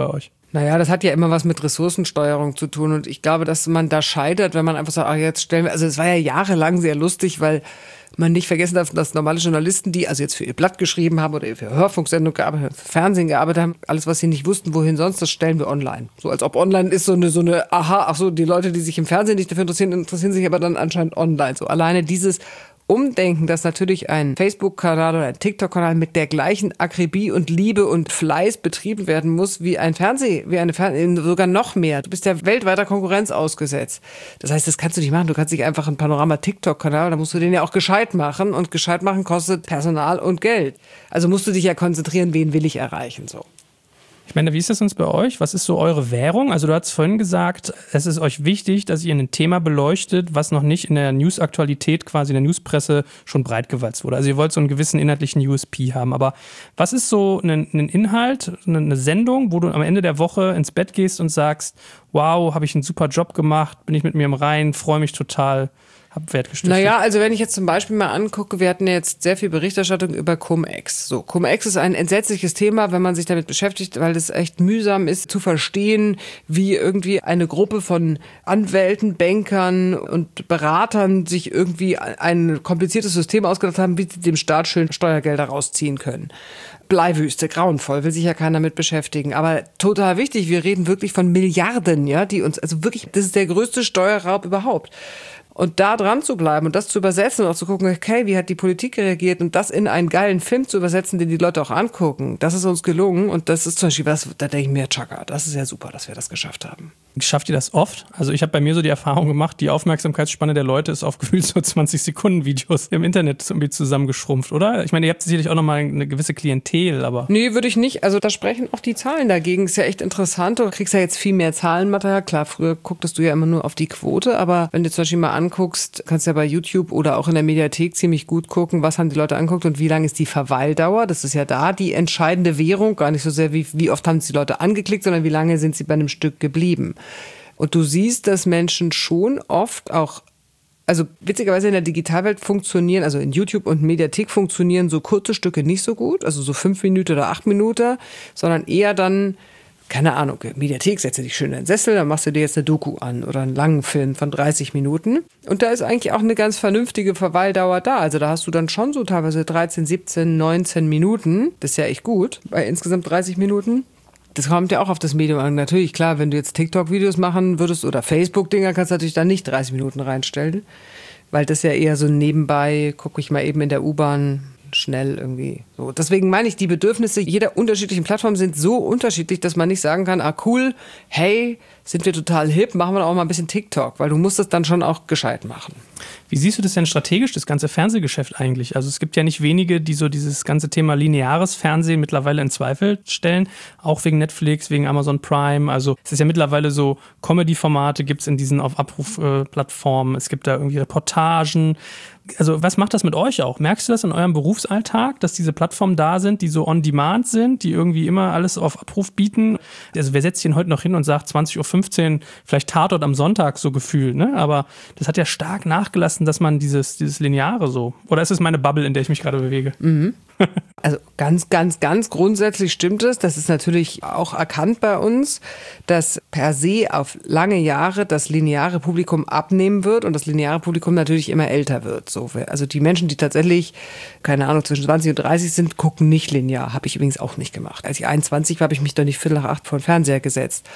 Naja, das hat ja immer was mit Ressourcensteuerung zu tun und ich glaube, dass man da scheitert, wenn man einfach sagt, ach, jetzt stellen wir, also es war ja jahrelang sehr lustig, weil man nicht vergessen darf, dass normale Journalisten, die also jetzt für ihr Blatt geschrieben haben oder für Hörfunksendung gearbeitet haben, für Fernsehen gearbeitet haben, alles, was sie nicht wussten, wohin sonst, das stellen wir online. So als ob online ist so eine, so eine, aha, ach so, die Leute, die sich im Fernsehen nicht dafür interessieren, interessieren sich aber dann anscheinend online. So alleine dieses Umdenken, dass natürlich ein Facebook-Kanal oder ein TikTok-Kanal mit der gleichen Akribie und Liebe und Fleiß betrieben werden muss wie ein Fernseh, wie eine Fernseh, sogar noch mehr. Du bist ja weltweiter Konkurrenz ausgesetzt. Das heißt, das kannst du nicht machen. Du kannst nicht einfach einen Panorama-TikTok-Kanal, da musst du den ja auch gescheit machen und gescheit machen kostet Personal und Geld. Also musst du dich ja konzentrieren, wen will ich erreichen, so. Ich meine, wie ist das sonst bei euch? Was ist so eure Währung? Also du hast vorhin gesagt, es ist euch wichtig, dass ihr ein Thema beleuchtet, was noch nicht in der News-Aktualität, quasi in der Newspresse schon breitgewalzt wurde. Also ihr wollt so einen gewissen inhaltlichen U S P haben. Aber was ist so ein, ein Inhalt, eine Sendung, wo du am Ende der Woche ins Bett gehst und sagst, wow, habe ich einen super Job gemacht, bin ich mit mir im Reinen, freue mich total, hab Wert gestiftet? Naja, also wenn ich jetzt zum Beispiel mal angucke, wir hatten ja jetzt sehr viel Berichterstattung über Cum-Ex. So, Cum-Ex ist ein entsetzliches Thema, wenn man sich damit beschäftigt, weil es echt mühsam ist zu verstehen, wie irgendwie eine Gruppe von Anwälten, Bankern und Beratern sich irgendwie ein kompliziertes System ausgedacht haben, wie sie dem Staat schön Steuergelder rausziehen können. Bleiwüste, grauenvoll, will sich ja keiner mit beschäftigen. Aber total wichtig, wir reden wirklich von Milliarden, ja, die uns, also wirklich, das ist der größte Steuerraub überhaupt. Und da dran zu bleiben und das zu übersetzen und auch zu gucken, okay, wie hat die Politik reagiert und das in einen geilen Film zu übersetzen, den die Leute auch angucken, das ist uns gelungen und das ist zum Beispiel was, da denke ich mir, Chaka, das ist ja super, dass wir das geschafft haben. Schafft ihr das oft? Also ich habe bei mir so die Erfahrung gemacht, die Aufmerksamkeitsspanne der Leute ist auf gefühlt so zwanzig Sekunden Videos im Internet irgendwie zusammengeschrumpft, oder? Ich meine, ihr habt sicherlich auch nochmal eine gewisse Klientel, aber... Nee, würde ich nicht. Also da sprechen auch die Zahlen dagegen. Ist ja echt interessant. Du kriegst ja jetzt viel mehr Zahlenmaterial. Klar, früher gucktest du ja immer nur auf die Quote, aber wenn du zum Beispiel mal anguckst, kannst du ja bei YouTube oder auch in der Mediathek ziemlich gut gucken, was haben die Leute angeguckt und wie lang ist die Verweildauer. Das ist ja da die entscheidende Währung. Gar nicht so sehr, wie, wie oft haben es die Leute angeklickt, sondern wie lange sind sie bei einem Stück geblieben. Und du siehst, dass Menschen schon oft auch, also witzigerweise in der Digitalwelt funktionieren, also in YouTube und Mediathek funktionieren so kurze Stücke nicht so gut, also so fünf Minuten oder acht Minuten, sondern eher dann, keine Ahnung, Mediathek, setze dich schön in den Sessel, dann machst du dir jetzt eine Doku an oder einen langen Film von dreißig Minuten. Und da ist eigentlich auch eine ganz vernünftige Verweildauer da. Also da hast du dann schon so teilweise dreizehn, siebzehn, neunzehn Minuten. Das ist ja echt gut, bei insgesamt dreißig Minuten. Das kommt ja auch auf das Medium an. Natürlich, klar, wenn du jetzt TikTok-Videos machen würdest oder Facebook-Dinger, kannst du natürlich dann nicht dreißig Minuten reinstellen. Weil das ja eher so nebenbei, gucke ich mal eben in der U-Bahn schnell irgendwie so. Deswegen meine ich, die Bedürfnisse jeder unterschiedlichen Plattform sind so unterschiedlich, dass man nicht sagen kann, ah cool, hey, sind wir total hip, machen wir auch mal ein bisschen TikTok, weil du musst das dann schon auch gescheit machen. Wie siehst du das denn strategisch, das ganze Fernsehgeschäft eigentlich? Also es gibt ja nicht wenige, die so dieses ganze Thema lineares Fernsehen mittlerweile in Zweifel stellen, auch wegen Netflix, wegen Amazon Prime. Also es ist ja mittlerweile so, Comedy-Formate gibt es in diesen auf Abruf-Plattformen, es gibt da irgendwie Reportagen. Also was macht das mit euch auch? Merkst du das in eurem Berufsalltag, dass diese Plattformen da sind, die so on demand sind, die irgendwie immer alles auf Abruf bieten? Also wer setzt sich denn heute noch hin und sagt zwanzig Uhr fünfzehn, vielleicht Tatort am Sonntag so gefühlt, ne? Aber das hat ja stark nachgelassen, dass man dieses, dieses Lineare so, oder ist es meine Bubble, in der ich mich gerade bewege? Mhm. Also ganz, ganz, ganz grundsätzlich stimmt es. Das ist natürlich auch erkannt bei uns, dass per se auf lange Jahre das lineare Publikum abnehmen wird und das lineare Publikum natürlich immer älter wird. So, also die Menschen, die tatsächlich, keine Ahnung, zwischen zwanzig und dreißig sind, gucken nicht linear. Habe ich übrigens auch nicht gemacht. Als ich einundzwanzig war, habe ich mich doch nicht viertel nach acht vor den Fernseher gesetzt.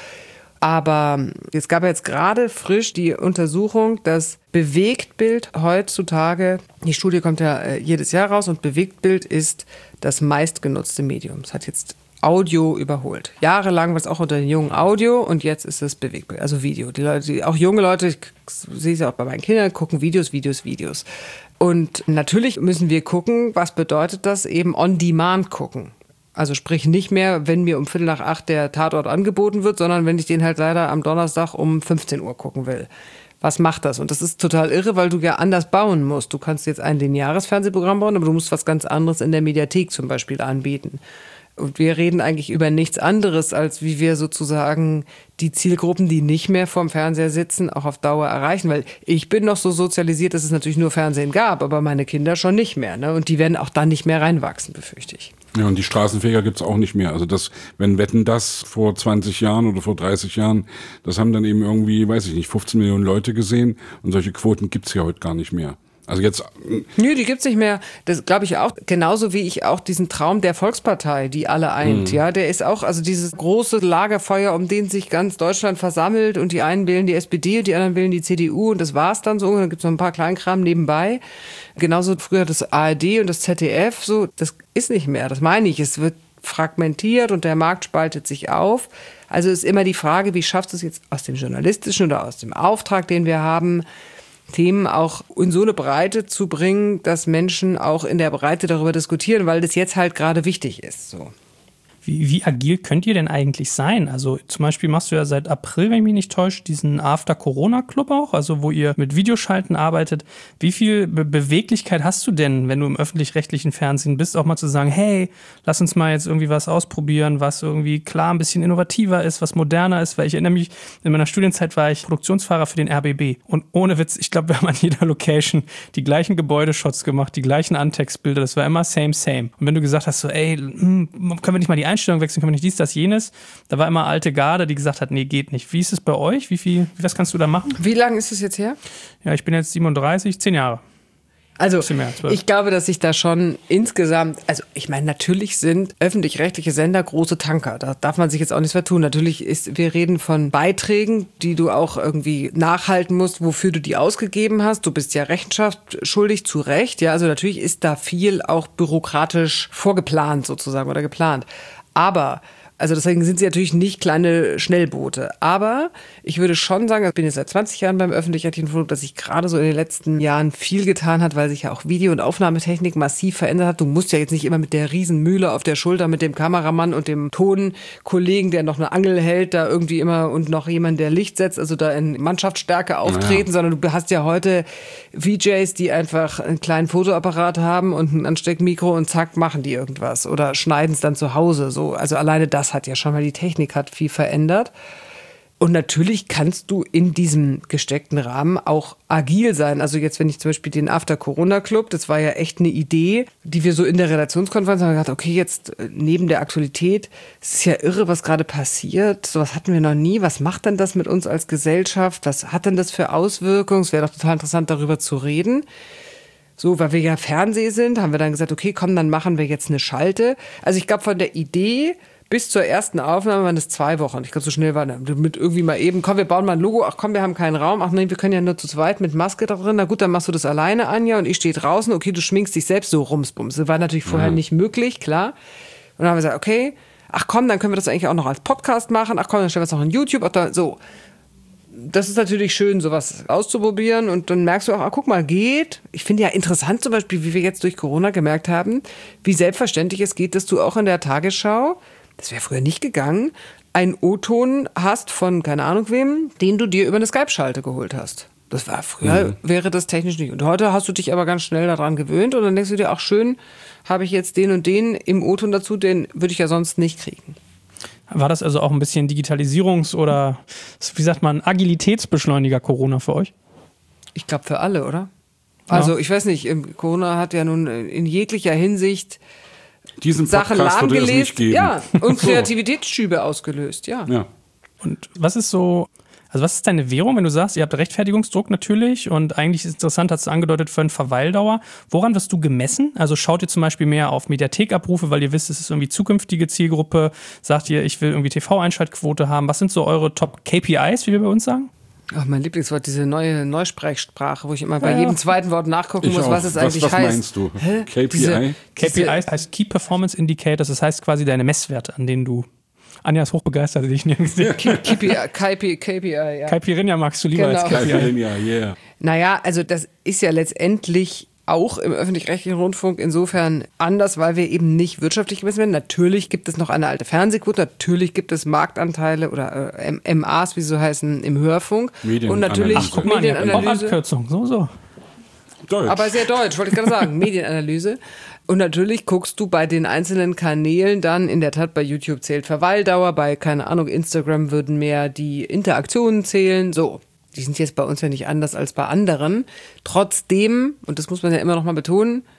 Aber es gab jetzt gerade frisch die Untersuchung, dass Bewegtbild heutzutage, die Studie kommt ja äh, jedes Jahr raus und Bewegtbild ist das meistgenutzte Medium. Es hat jetzt Audio überholt. Jahrelang war es auch unter den Jungen Audio und jetzt ist es Bewegtbild, also Video. Die Leute, die, auch junge Leute, ich sehe es ja auch bei meinen Kindern, gucken Videos, Videos, Videos. Und natürlich müssen wir gucken, was bedeutet das eben on demand gucken. Also sprich nicht mehr, wenn mir um Viertel nach acht der Tatort angeboten wird, sondern wenn ich den halt leider am Donnerstag um fünfzehn Uhr gucken will. Was macht das? Und das ist total irre, weil du ja anders bauen musst. Du kannst jetzt ein lineares Fernsehprogramm bauen, aber du musst was ganz anderes in der Mediathek zum Beispiel anbieten. Und wir reden eigentlich über nichts anderes, als wie wir sozusagen die Zielgruppen, die nicht mehr vorm Fernseher sitzen, auch auf Dauer erreichen. Weil ich bin noch so sozialisiert, dass es natürlich nur Fernsehen gab, aber meine Kinder schon nicht mehr. Ne? Und die werden auch dann nicht mehr reinwachsen, befürchte ich. Ja, und die Straßenfeger gibt's auch nicht mehr. Also das, wenn Wetten das vor zwanzig Jahren oder vor dreißig Jahren, das haben dann eben irgendwie, weiß ich nicht, fünfzehn Millionen Leute gesehen und solche Quoten gibt's ja heute gar nicht mehr. Also jetzt. Nö, die gibt's nicht mehr. Das glaube ich auch. Genauso wie ich auch diesen Traum der Volkspartei, die alle eint. Mhm. Ja, der ist auch, also dieses große Lagerfeuer, um den sich ganz Deutschland versammelt und die einen wählen die S P D und die anderen wählen die C D U und das war's dann so. Und dann gibt's noch ein paar Kleinkram nebenbei. Genauso früher das A R D und das Z D F. So, das ist nicht mehr. Das meine ich. Es wird fragmentiert und der Markt spaltet sich auf. Also ist immer die Frage, wie schaffst du es jetzt aus dem Journalistischen oder aus dem Auftrag, den wir haben, Themen auch in so eine Breite zu bringen, dass Menschen auch in der Breite darüber diskutieren, weil das jetzt halt gerade wichtig ist. So. Wie, wie agil könnt ihr denn eigentlich sein? Also zum Beispiel machst du ja seit April, wenn ich mich nicht täusche, diesen After-Corona-Club auch, also wo ihr mit Videoschalten arbeitet. Wie viel Be- Beweglichkeit hast du denn, wenn du im öffentlich-rechtlichen Fernsehen bist, auch mal zu sagen, hey, lass uns mal jetzt irgendwie was ausprobieren, was irgendwie klar ein bisschen innovativer ist, was moderner ist, weil ich erinnere mich, in meiner Studienzeit war ich Produktionsfahrer für den R B B und ohne Witz, ich glaube, wir haben an jeder Location die gleichen Gebäudeshots gemacht, die gleichen Antextbilder, das war immer same, same. Und wenn du gesagt hast, so, ey, hm, können wir nicht mal die Einstellung wechseln, können wir nicht dies, das, jenes. Da war immer alte Garde, die gesagt hat, nee, geht nicht. Wie ist es bei euch? Wie viel, was kannst du da machen? Wie lange ist es jetzt her? Ja, ich bin jetzt siebenunddreißig, zehn Jahre. Also ich glaube, dass sich da schon insgesamt, also ich meine, natürlich sind öffentlich-rechtliche Sender große Tanker. Da darf man sich jetzt auch nichts vertun. Natürlich ist, wir reden von Beiträgen, die du auch irgendwie nachhalten musst, wofür du die ausgegeben hast. Du bist ja Rechenschaft schuldig, zu Recht. Ja, also natürlich ist da viel auch bürokratisch vorgeplant sozusagen oder geplant. Aber also deswegen sind sie natürlich nicht kleine Schnellboote. Aber ich würde schon sagen, ich bin jetzt seit zwanzig Jahren beim öffentlich-rechtlichen Rundfunk, dass sich gerade so in den letzten Jahren viel getan hat, weil sich ja auch Video- und Aufnahmetechnik massiv verändert hat. Du musst ja jetzt nicht immer mit der Riesenmühle auf der Schulter mit dem Kameramann und dem Tonkollegen, der noch eine Angel hält, da irgendwie immer und noch jemand, der Licht setzt, also da in Mannschaftsstärke auftreten, ja. Sondern du hast ja heute V Js, die einfach einen kleinen Fotoapparat haben und ein Ansteckmikro und zack, machen die irgendwas oder schneiden es dann zu Hause. So, also alleine das hat ja schon mal, die Technik hat viel verändert. Und natürlich kannst du in diesem gesteckten Rahmen auch agil sein. Also jetzt, wenn ich zum Beispiel den After-Corona-Club, das war ja echt eine Idee, die wir so in der Redaktionskonferenz haben gedacht, okay, jetzt neben der Aktualität, es ist ja irre, was gerade passiert. Sowas hatten wir noch nie. Was macht denn das mit uns als Gesellschaft? Was hat denn das für Auswirkungen? Es wäre doch total interessant, darüber zu reden. So, weil wir ja Fernseh sind, haben wir dann gesagt, okay, komm, dann machen wir jetzt eine Schalte. Also ich glaube, von der Idee bis zur ersten Aufnahme waren es zwei Wochen. Ich glaube, so schnell war das. Mit irgendwie mal eben, komm, wir bauen mal ein Logo. Ach komm, wir haben keinen Raum. Ach nein, wir können ja nur zu zweit mit Maske da drin. Na gut, dann machst du das alleine, Anja, und ich stehe draußen. Okay, du schminkst dich selbst so rumsbums. Das war natürlich vorher mhm. nicht möglich, klar. Und dann haben wir gesagt, okay, ach komm, dann können wir das eigentlich auch noch als Podcast machen. Ach komm, dann stellen wir es noch in YouTube. Ach, da, so. Das ist natürlich schön, sowas auszuprobieren. Und dann merkst du auch, ah, guck mal, geht. Ich finde ja interessant zum Beispiel, wie wir jetzt durch Corona gemerkt haben, wie selbstverständlich es geht, dass du auch in der Tagesschau, das wäre früher nicht gegangen, einen O-Ton hast von keine Ahnung wem, den du dir über eine Skype-Schalte geholt hast. Das war früher, mhm. wäre das technisch nicht. Und heute hast du dich aber ganz schnell daran gewöhnt und dann denkst du dir, ach schön, habe ich jetzt den und den im O-Ton dazu, den würde ich ja sonst nicht kriegen. War das also auch ein bisschen Digitalisierungs- oder, wie sagt man, Agilitätsbeschleuniger Corona für euch? Ich glaube für alle, oder? Ja. Also ich weiß nicht, Corona hat ja nun in jeglicher Hinsicht diesen Sachen lahmgelegt, ja, und so. Kreativitätsschübe ausgelöst, ja. ja. Und was ist so, also was ist deine Währung, wenn du sagst, ihr habt Rechtfertigungsdruck natürlich und eigentlich ist es interessant, hast du angedeutet, für eine Verweildauer. Woran wirst du gemessen? Also schaut ihr zum Beispiel mehr auf Mediathekabrufe, weil ihr wisst, es ist irgendwie zukünftige Zielgruppe. Sagt ihr, ich will irgendwie T V-Einschaltquote haben. Was sind so eure Top-K P Is, wie wir bei uns sagen? Ach, mein Lieblingswort, diese neue Neusprechsprache, wo ich immer bei ja, jedem zweiten Wort nachgucken ich muss, auch. was es was, eigentlich was heißt. Was meinst du? Hä? K P I? Diese, K P I heißt Key Performance Indicators, das heißt quasi deine Messwerte, an denen du... Anja ist hochbegeistert, die ich nie gesehen habe. K P I, K P I, K P I, ja. Caipirinha magst du lieber genau. als K P I. Caipirinha, yeah. Naja, also das ist ja letztendlich auch im öffentlich-rechtlichen Rundfunk insofern anders, weil wir eben nicht wirtschaftlich gemessen werden. Natürlich gibt es noch eine alte Fernsehquote, natürlich gibt es Marktanteile oder äh, M As, wie sie so heißen, im Hörfunk. Medienanalyse. Und natürlich Ach, guck mal, Medienanalyse. Abkürzung, so, so. Deutsch. Aber sehr deutsch, wollte ich gerade sagen, Medienanalyse. Und natürlich guckst du bei den einzelnen Kanälen dann, in der Tat bei YouTube zählt Verweildauer, bei, keine Ahnung, Instagram würden mehr die Interaktionen zählen, so. Die sind jetzt bei uns ja nicht anders als bei anderen. Trotzdem, und das muss man ja immer noch mal betonen,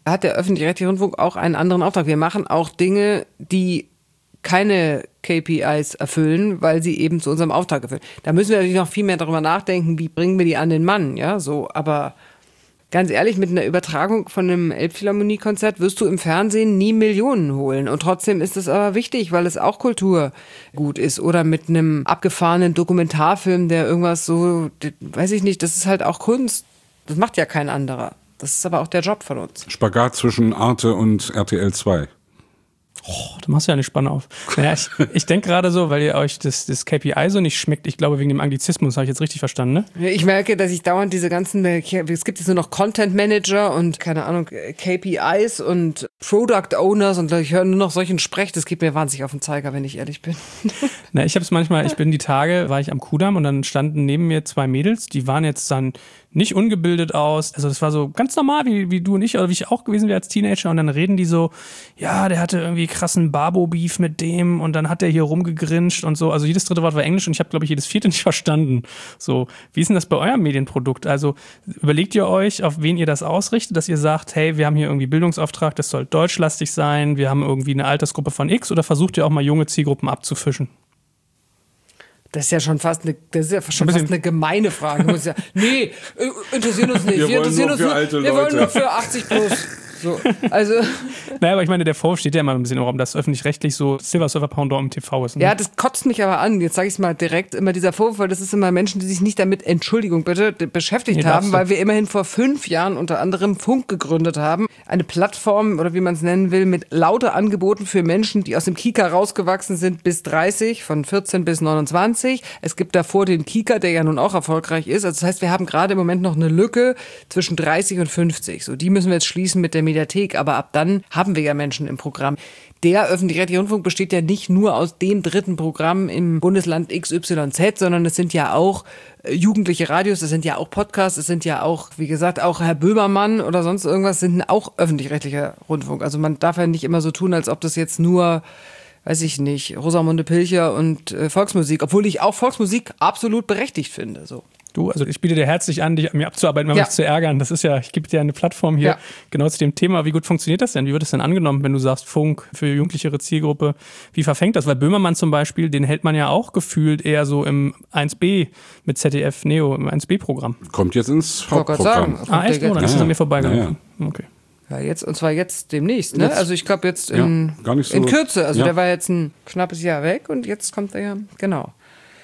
hat der öffentlich-rechtliche Rundfunk auch einen anderen Auftrag. Wir machen auch Dinge, die keine K P Is erfüllen, weil sie eben zu unserem Auftrag erfüllen. Da müssen wir natürlich noch viel mehr darüber nachdenken, wie bringen wir die an den Mann, ja, so, aber ganz ehrlich, mit einer Übertragung von einem Elbphilharmonie-Konzert wirst du im Fernsehen nie Millionen holen und trotzdem ist es aber wichtig, weil es auch Kulturgut ist oder mit einem abgefahrenen Dokumentarfilm, der irgendwas so, weiß ich nicht, das ist halt auch Kunst, das macht ja kein anderer. Das ist aber auch der Job von uns. Spagat zwischen Arte und R T L zwei. Oh, du machst ja eine Spanne auf. Naja, ich, ich denke gerade so, weil ihr euch das, das K P I so nicht schmeckt, ich glaube wegen dem Anglizismus, habe ich jetzt richtig verstanden, ne? Ich merke, dass ich dauernd diese ganzen, es gibt jetzt nur noch Content Manager und keine Ahnung, K P Is und Product Owners und ich höre nur noch solchen Sprech, das geht mir wahnsinnig auf den Zeiger, wenn ich ehrlich bin. Na, ich habe es manchmal, ich bin die Tage, war ich am Kudamm und dann standen neben mir zwei Mädels, die waren jetzt dann nicht ungebildet aus, also das war so ganz normal, wie, wie du und ich, oder wie ich auch gewesen wäre als Teenager und dann reden die so, ja, der hatte irgendwie krassen Babo-Beef mit dem und dann hat der hier rumgegrinscht und so, also jedes dritte Wort war Englisch und ich habe, glaube ich, jedes vierte nicht verstanden. So, wie ist denn das bei eurem Medienprodukt? Also überlegt ihr euch, auf wen ihr das ausrichtet, dass ihr sagt, hey, wir haben hier irgendwie Bildungsauftrag, das soll deutschlastig sein, wir haben irgendwie eine Altersgruppe von X oder versucht ihr auch mal junge Zielgruppen abzufischen? Das ist ja schon fast eine, das ist ja schon fast eine gemeine Frage. Du musst ja, nee, interessieren uns nicht. Wir, wir interessieren uns nur, wir Leute. wollen nur für achtzig plus. So, also. Naja, aber ich meine, der Vorwurf steht ja immer ein bisschen im Raum, dass öffentlich-rechtlich so Silver Surfer Pendant im T V ist. Ne? Ja, das kotzt mich aber an. Jetzt sage ich es mal direkt, immer dieser Vorwurf, weil das ist immer Menschen, die sich nicht damit, Entschuldigung bitte, beschäftigt nee, haben, weil wir immerhin vor fünf Jahren unter anderem Funk gegründet haben. Eine Plattform, oder wie man es nennen will, mit lauter Angeboten für Menschen, die aus dem Kika rausgewachsen sind bis dreißig, von vierzehn bis neunundzwanzig. Es gibt davor den Kika, der ja nun auch erfolgreich ist. Also das heißt, wir haben gerade im Moment noch eine Lücke zwischen dreißig und fünfzig. So, die müssen wir jetzt schließen mit der Mediathek, aber ab dann haben wir ja Menschen im Programm. Der öffentlich-rechtliche Rundfunk besteht ja nicht nur aus dem dritten Programm im Bundesland X Y Z, sondern es sind ja auch jugendliche Radios, es sind ja auch Podcasts, es sind ja auch, wie gesagt, auch Herr Böhmermann oder sonst irgendwas sind auch öffentlich-rechtlicher Rundfunk. Also man darf ja nicht immer so tun, als ob das jetzt nur, weiß ich nicht, Rosamunde Pilcher und äh, Volksmusik, obwohl ich auch Volksmusik absolut berechtigt finde, so. Du, also ich biete dir herzlich an, dich an mir abzuarbeiten, um ja. mich zu ärgern. Das ist ja, ich gebe dir eine Plattform hier ja. genau zu dem Thema. Wie gut funktioniert das denn? Wie wird es denn angenommen, wenn du sagst, Funk für jugendlichere Zielgruppe? Wie verfängt das? Weil Böhmermann zum Beispiel, den hält man ja auch gefühlt eher so im eins B mit Z D F Neo, im eins B-Programm. Kommt jetzt ins Hauptprogramm. Ah, echt? Oh, dann ist es an mir vorbeigelaufen. Ja, ja. Okay. Ja, jetzt, und zwar jetzt demnächst, ne? Jetzt, also ich glaube jetzt in, ja, gar nicht so, in Kürze. Also ja. der war jetzt ein knappes Jahr weg und jetzt kommt er ja, genau.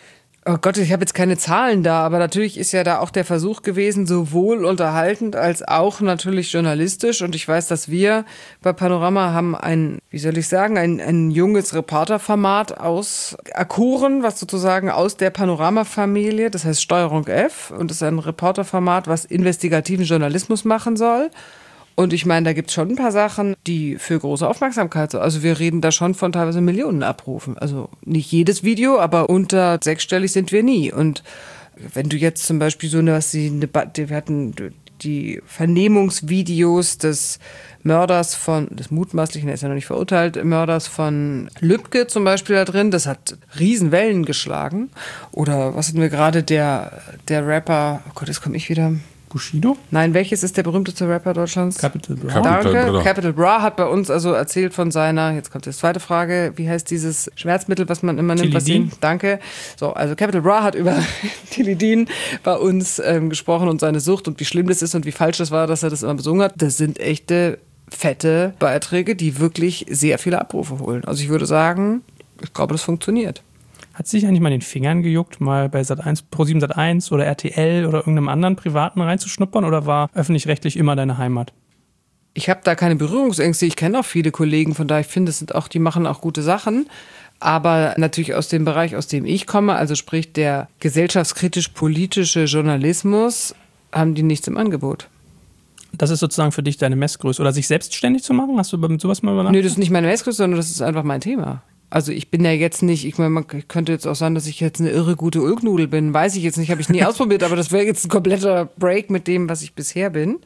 Oh Gott, ich habe jetzt keine Zahlen da, aber natürlich ist ja da auch der Versuch gewesen, sowohl unterhaltend als auch natürlich journalistisch. Und ich weiß, dass wir bei Panorama haben ein, wie soll ich sagen, ein, ein junges Reporterformat auserkoren, was sozusagen aus der Panorama-Familie, das heißt Steuerung F, und das ist ein Reporterformat, was investigativen Journalismus machen soll. Und ich meine, da gibt es schon ein paar Sachen, die für große Aufmerksamkeit sind. Also wir reden da schon von teilweise Millionen Abrufen. Also nicht jedes Video, aber unter sechsstellig sind wir nie. Und wenn du jetzt zum Beispiel so eine, was die, wir hatten die Vernehmungsvideos des Mörders von, des mutmaßlichen, er ist ja noch nicht verurteilt, Mörders von Lübcke zum Beispiel da drin, das hat Riesenwellen geschlagen. Oder was hatten wir gerade, der, der Rapper, oh Gott, jetzt komme ich wieder... Bushido? Nein, welches ist der berühmteste Rapper Deutschlands? Capital Bra. Danke. Capital Bra. Capital Bra hat bei uns also erzählt von seiner, jetzt kommt die zweite Frage, wie heißt dieses Schmerzmittel, was man immer nimmt? Was ihn, danke. So, also Capital Bra hat über Tilidin bei uns ähm, gesprochen und seine Sucht und wie schlimm das ist und wie falsch das war, dass er das immer besungen hat. Das sind echte, fette Beiträge, die wirklich sehr viele Abrufe holen. Also ich würde sagen, ich glaube, das funktioniert. Hat sich eigentlich mal in den Fingern gejuckt, mal bei Sat eins, ProSieben Sat eins oder R T L oder irgendeinem anderen Privaten reinzuschnuppern oder war öffentlich-rechtlich immer deine Heimat? Ich habe da keine Berührungsängste. Ich kenne auch viele Kollegen, von daher ich finde, es sind auch, die machen auch gute Sachen. Aber natürlich aus dem Bereich, aus dem ich komme, also sprich der gesellschaftskritisch-politische Journalismus, haben die nichts im Angebot. Das ist sozusagen für dich deine Messgröße. Oder sich selbstständig zu machen? Hast du mit sowas mal überlegt? Nö, das ist nicht meine Messgröße, sondern das ist einfach mein Thema. Also ich bin ja jetzt nicht, ich meine, man könnte jetzt auch sagen, dass ich jetzt eine irre gute Ulknudel bin. Weiß ich jetzt nicht, habe ich nie ausprobiert, aber das wäre jetzt ein kompletter Break mit dem, was ich bisher bin.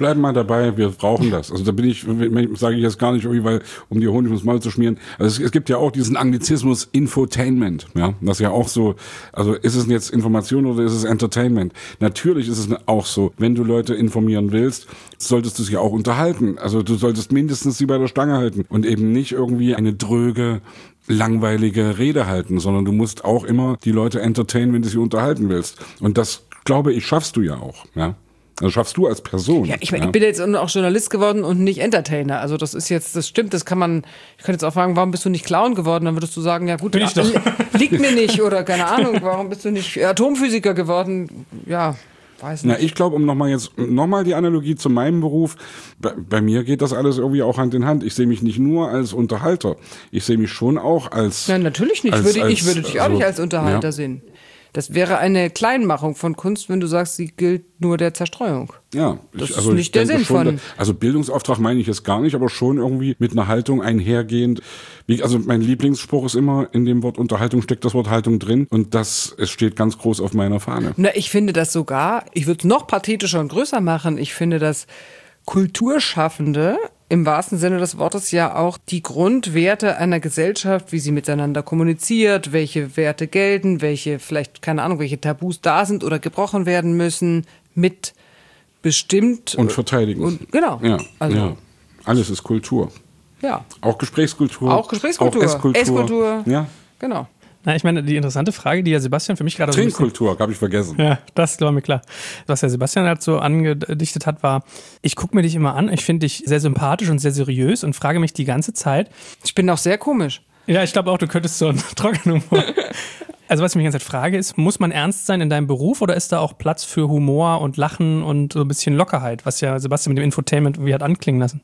bleiben mal dabei, wir brauchen das. Also da bin ich, sage ich jetzt gar nicht irgendwie, weil, um die Honig ums Maul zu schmieren. Also es, es gibt ja auch diesen Anglizismus Infotainment, ja, das ist ja auch so, also ist es jetzt Information oder ist es Entertainment? Natürlich ist es auch so, wenn du Leute informieren willst, solltest du sie auch unterhalten. Also du solltest mindestens sie bei der Stange halten und eben nicht irgendwie eine dröge, langweilige Rede halten, sondern du musst auch immer die Leute entertainen, wenn du sie unterhalten willst. Und das, glaube ich, schaffst du ja auch, ja. Also schaffst du als Person. Ja, ich, mein, ja. ich bin jetzt auch Journalist geworden und nicht Entertainer. Also das ist jetzt, das stimmt, das kann man, ich könnte jetzt auch fragen, warum bist du nicht Clown geworden? Dann würdest du sagen, ja gut, bin ich doch. liegt mir nicht oder keine Ahnung, warum bist du nicht Atomphysiker geworden? Ja, weiß nicht. Na, ich glaube, um nochmal jetzt, nochmal die Analogie zu meinem Beruf, bei, bei mir geht das alles irgendwie auch Hand in Hand. Ich sehe mich nicht nur als Unterhalter, ich sehe mich schon auch als... Nein, natürlich nicht. Als, würde, als, ich würde dich auch also, nicht als Unterhalter ja. sehen. Das wäre eine Kleinmachung von Kunst, wenn du sagst, sie gilt nur der Zerstreuung. Ja, das ich, also ist nicht ich der denke Sinn schon, von. Also Bildungsauftrag meine ich jetzt gar nicht, aber schon irgendwie mit einer Haltung einhergehend. Wie, also mein Lieblingsspruch ist immer, in dem Wort Unterhaltung steckt das Wort Haltung drin und das es steht ganz groß auf meiner Fahne. Na, ich finde das sogar, ich würde es noch pathetischer und größer machen, ich finde, dass Kulturschaffende im wahrsten Sinne des Wortes ja auch die Grundwerte einer Gesellschaft, wie sie miteinander kommuniziert, welche Werte gelten, welche vielleicht, keine Ahnung, welche Tabus da sind oder gebrochen werden müssen, mit bestimmt. Und verteidigen. Und, genau. Ja, also, ja. Alles ist Kultur. Ja. Auch Gesprächskultur. Auch Gesprächskultur. Auch Esskultur. Esskultur. Ja. Genau. Na, ich meine, die interessante Frage, die ja Sebastian für mich gerade so ein bisschen... Trinkkultur, habe ich vergessen. Ja, das war mir klar. Was der Sebastian halt so angedichtet hat, war, ich gucke mir dich immer an, ich finde dich sehr sympathisch und sehr seriös und frage mich die ganze Zeit... Ich bin auch sehr komisch. Ja, ich glaube auch, du könntest so einen trockenen Humor... Also was ich mich die ganze Zeit frage ist, muss man ernst sein in deinem Beruf oder ist da auch Platz für Humor und Lachen und so ein bisschen Lockerheit, was ja Sebastian mit dem Infotainment irgendwie hat anklingen lassen?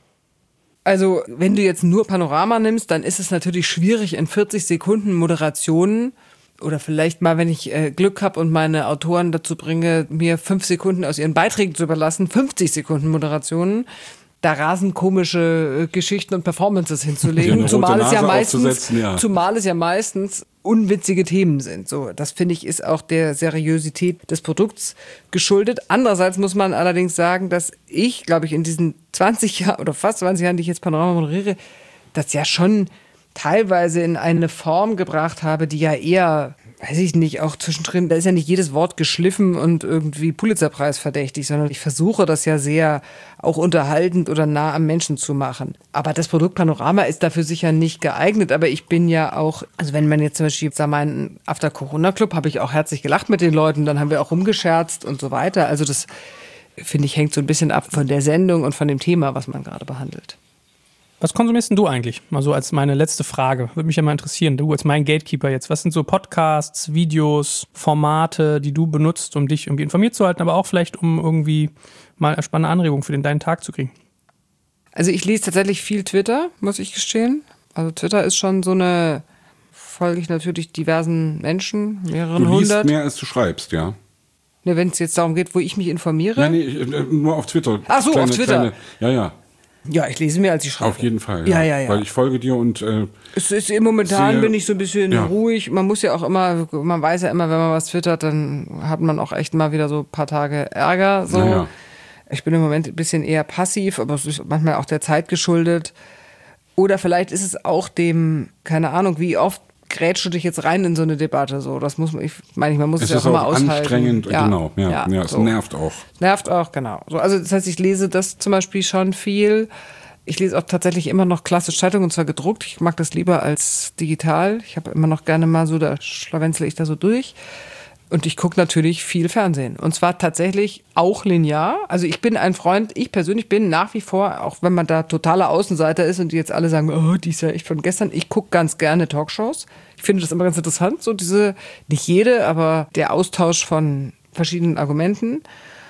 Also, wenn du jetzt nur Panorama nimmst, dann ist es natürlich schwierig, in vierzig Sekunden Moderationen oder vielleicht mal, wenn ich äh, Glück habe und meine Autoren dazu bringe, mir fünf Sekunden aus ihren Beiträgen zu überlassen, fünfzig Sekunden Moderationen, da rasend komische äh, Geschichten und Performances hinzulegen, Ja, zumal es ja Nase meistens, ja. zumal es ja meistens unwitzige Themen sind. So, das finde ich ist auch der Seriosität des Produkts geschuldet. Andererseits muss man allerdings sagen, dass ich, glaube ich, in diesen zwanzig Jahren oder fast zwanzig Jahren, die ich jetzt Panorama moderiere, das ja schon teilweise in eine Form gebracht habe, die ja eher, weiß ich nicht, auch zwischendrin, da ist ja nicht jedes Wort geschliffen und irgendwie Pulitzerpreis verdächtig, sondern ich versuche das ja sehr auch unterhaltend oder nah am Menschen zu machen. Aber das Produkt Panorama ist dafür sicher nicht geeignet, aber ich bin ja auch, also wenn man jetzt zum Beispiel, sag mal, einen After-Corona-Club, habe ich auch herzlich gelacht mit den Leuten, dann haben wir auch rumgescherzt und so weiter. Also das, finde ich, hängt so ein bisschen ab von der Sendung und von dem Thema, was man gerade behandelt. Was konsumierst denn du eigentlich? Mal so als meine letzte Frage. Würde mich ja mal interessieren. Du als mein Gatekeeper jetzt. Was sind so Podcasts, Videos, Formate, die du benutzt, um dich irgendwie informiert zu halten, aber auch vielleicht, um irgendwie mal eine spannende Anregung für den deinen Tag zu kriegen? Also ich lese tatsächlich viel Twitter, muss ich gestehen. Also Twitter ist schon so eine, folge ich natürlich diversen Menschen, mehreren Du liest hundert. mehr, als du schreibst, ja. Ne, wenn es jetzt darum geht, wo ich mich informiere. Nein, nee, nur auf Twitter. Ach so, kleine, auf Twitter. Kleine, ja, ja. Ja, ich lese mehr, als ich schreibe. Auf jeden Fall. Ja, ja, ja. Weil ich folge dir und äh, Es ist momentan sehr, bin ich so ein bisschen ja. ruhig. Man muss ja auch immer, man weiß ja immer, wenn man was twittert, dann hat man auch echt mal wieder so ein paar Tage Ärger. So. Ja, ja. Ich bin im Moment ein bisschen eher passiv, aber es ist manchmal auch der Zeit geschuldet. Oder vielleicht ist es auch dem, keine Ahnung, wie oft grätschst du dich jetzt rein in so eine Debatte. So, das muss man, ich meine, man muss es, es ja ist auch immer auch aushalten. anstrengend, ja, genau. Ja, ja, ja, es so. nervt auch. Nervt auch, genau. So, also das heißt, ich lese das zum Beispiel schon viel. Ich lese auch tatsächlich immer noch klassisch Zeitung und zwar gedruckt. Ich mag das lieber als digital. Ich habe immer noch gerne mal so, da schlawenzle ich da so durch. Und ich gucke natürlich viel Fernsehen. Und zwar tatsächlich auch linear. Also ich bin ein Freund, ich persönlich bin nach wie vor, auch wenn man da totaler Außenseiter ist und die jetzt alle sagen, oh, die ist ja echt von gestern. Ich gucke ganz gerne Talkshows. Ich finde das immer ganz interessant, so diese, nicht jede, aber der Austausch von verschiedenen Argumenten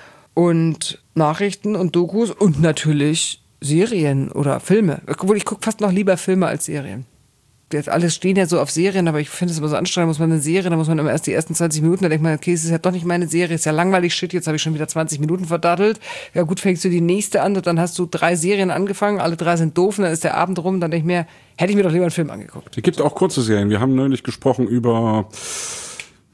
und Nachrichten und Dokus und natürlich Serien oder Filme. Obwohl ich gucke fast noch lieber Filme als Serien. Jetzt alles stehen ja so auf Serien, aber ich finde es immer so anstrengend, muss man eine Serie, da muss man immer erst die ersten zwanzig Minuten, da denkt man, okay, es ist ja doch nicht meine Serie, ist ja langweilig, shit, jetzt habe ich schon wieder zwanzig Minuten verdattelt. Ja gut, fängst du die nächste an und dann hast du drei Serien angefangen, alle drei sind doof und dann ist der Abend rum, dann denke ich mir, hätte ich mir doch lieber einen Film angeguckt. Es gibt auch kurze Serien. Wir haben neulich gesprochen über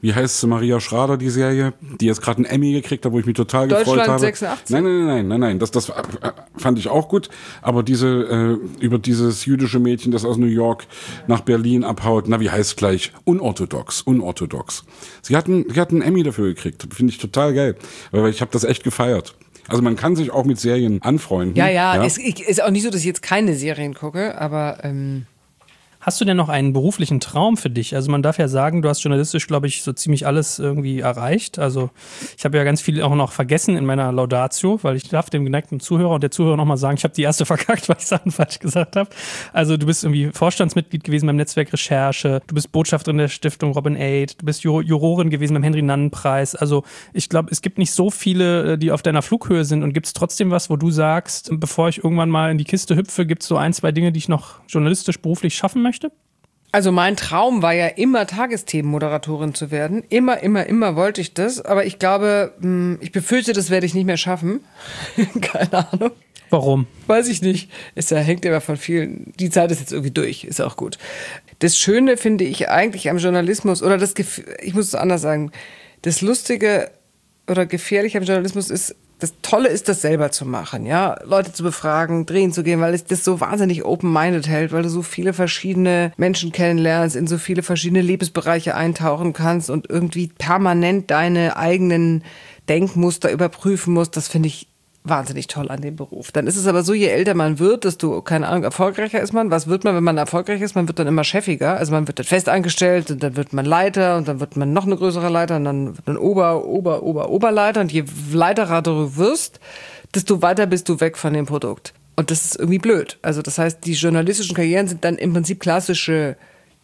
wie heißt sie, Maria Schrader, die Serie, die jetzt gerade einen Emmy gekriegt hat, wo ich mich total gefreut habe. Deutschland sechsundachtzig? Nein, nein, nein, nein, nein, das, das fand ich auch gut, aber diese, äh, über dieses jüdische Mädchen, das aus New York nach Berlin abhaut, na, wie heißt gleich? Unorthodox, unorthodox. Sie hatten, sie hatten einen Emmy dafür gekriegt, finde ich total geil, weil ich habe das echt gefeiert. Also man kann sich auch mit Serien anfreunden. Ja, ja, ja. Es ist auch nicht so, dass ich jetzt keine Serien gucke, aber... Ähm Hast du denn noch einen beruflichen Traum für dich? Also man darf ja sagen, du hast journalistisch, glaube ich, so ziemlich alles irgendwie erreicht. Also ich habe ja ganz viel auch noch vergessen in meiner Laudatio, weil ich darf dem geneigten Zuhörer und der Zuhörer nochmal sagen, ich habe die erste verkackt, weil ich Sachen falsch gesagt habe. Also du bist irgendwie Vorstandsmitglied gewesen beim Netzwerk Recherche, du bist Botschafterin der Stiftung Robin Aid, du bist Jurorin gewesen beim Henry-Nannen-Preis. Also ich glaube, es gibt nicht so viele, die auf deiner Flughöhe sind, und gibt es trotzdem was, wo du sagst, bevor ich irgendwann mal in die Kiste hüpfe, gibt es so ein, zwei Dinge, die ich noch journalistisch, beruflich schaffen möchte? Also mein Traum war ja immer, Tagesthemenmoderatorin zu werden. Immer, immer, immer wollte ich das. Aber ich glaube, ich befürchte, das werde ich nicht mehr schaffen. Keine Ahnung. Warum? Weiß ich nicht. Es hängt immer von vielen. Die Zeit ist jetzt irgendwie durch. Ist auch gut. Das Schöne finde ich eigentlich am Journalismus, oder das, ich muss es anders sagen, das Lustige oder Gefährliche am Journalismus ist, das Tolle ist, das selber zu machen, ja, Leute zu befragen, drehen zu gehen, weil es das so wahnsinnig open-minded hält, weil du so viele verschiedene Menschen kennenlernst, in so viele verschiedene Lebensbereiche eintauchen kannst und irgendwie permanent deine eigenen Denkmuster überprüfen musst. Das finde ich wahnsinnig toll an dem Beruf. Dann ist es aber so, je älter man wird, desto, keine Ahnung, erfolgreicher ist man. Was wird man, wenn man erfolgreich ist? Man wird dann immer chefiger. Also man wird dann fest angestellt und dann wird man Leiter und dann wird man noch eine größere Leiter und dann wird man Ober, Ober, Ober, Oberleiter. Und je leiterer du wirst, desto weiter bist du weg von dem Produkt. Und das ist irgendwie blöd. Also das heißt, die journalistischen Karrieren sind dann im Prinzip klassische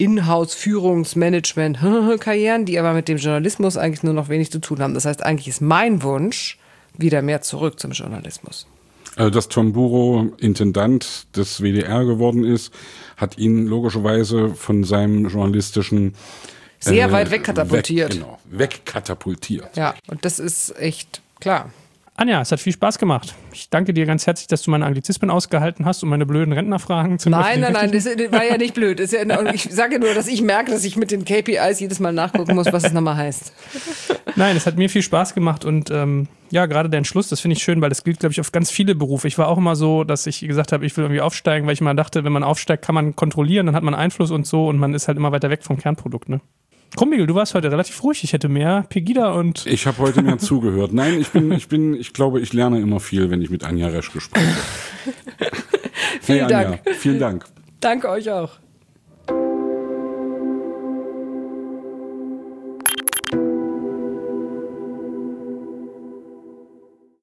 Inhouse-Führungsmanagement-Karrieren, die aber mit dem Journalismus eigentlich nur noch wenig zu tun haben. Das heißt, eigentlich ist mein Wunsch, wieder mehr zurück zum Journalismus. Also, dass Tom Buro Intendant des W D R geworden ist, hat ihn logischerweise von seinem journalistischen sehr äh, weit wegkatapultiert. Weg, genau, wegkatapultiert. Ja, und das ist echt klar. Anja, es hat viel Spaß gemacht. Ich danke dir ganz herzlich, dass du meine Anglizismen ausgehalten hast und meine blöden Rentnerfragen zu Nein, nein, nein, das war ja nicht blöd. Das ist ja, ich sage nur, dass ich merke, dass ich mit den K P Is jedes Mal nachgucken muss, was es nochmal heißt. Nein, es hat mir viel Spaß gemacht und ähm, ja, gerade der Entschluss, das finde ich schön, weil das gilt, glaube ich, auf ganz viele Berufe. Ich war auch immer so, dass ich gesagt habe, ich will irgendwie aufsteigen, weil ich immer dachte, wenn man aufsteigt, kann man kontrollieren, dann hat man Einfluss und so und man ist halt immer weiter weg vom Kernprodukt, ne? Krumbigel, du warst heute relativ ruhig. Ich hätte mehr Pegida und... Ich habe heute mehr zugehört. Nein, ich bin, ich bin, ich glaube, ich lerne immer viel, wenn ich mit Anja Reschke spreche. Vielen hey, Anja, Dank. Vielen Dank. Danke euch auch.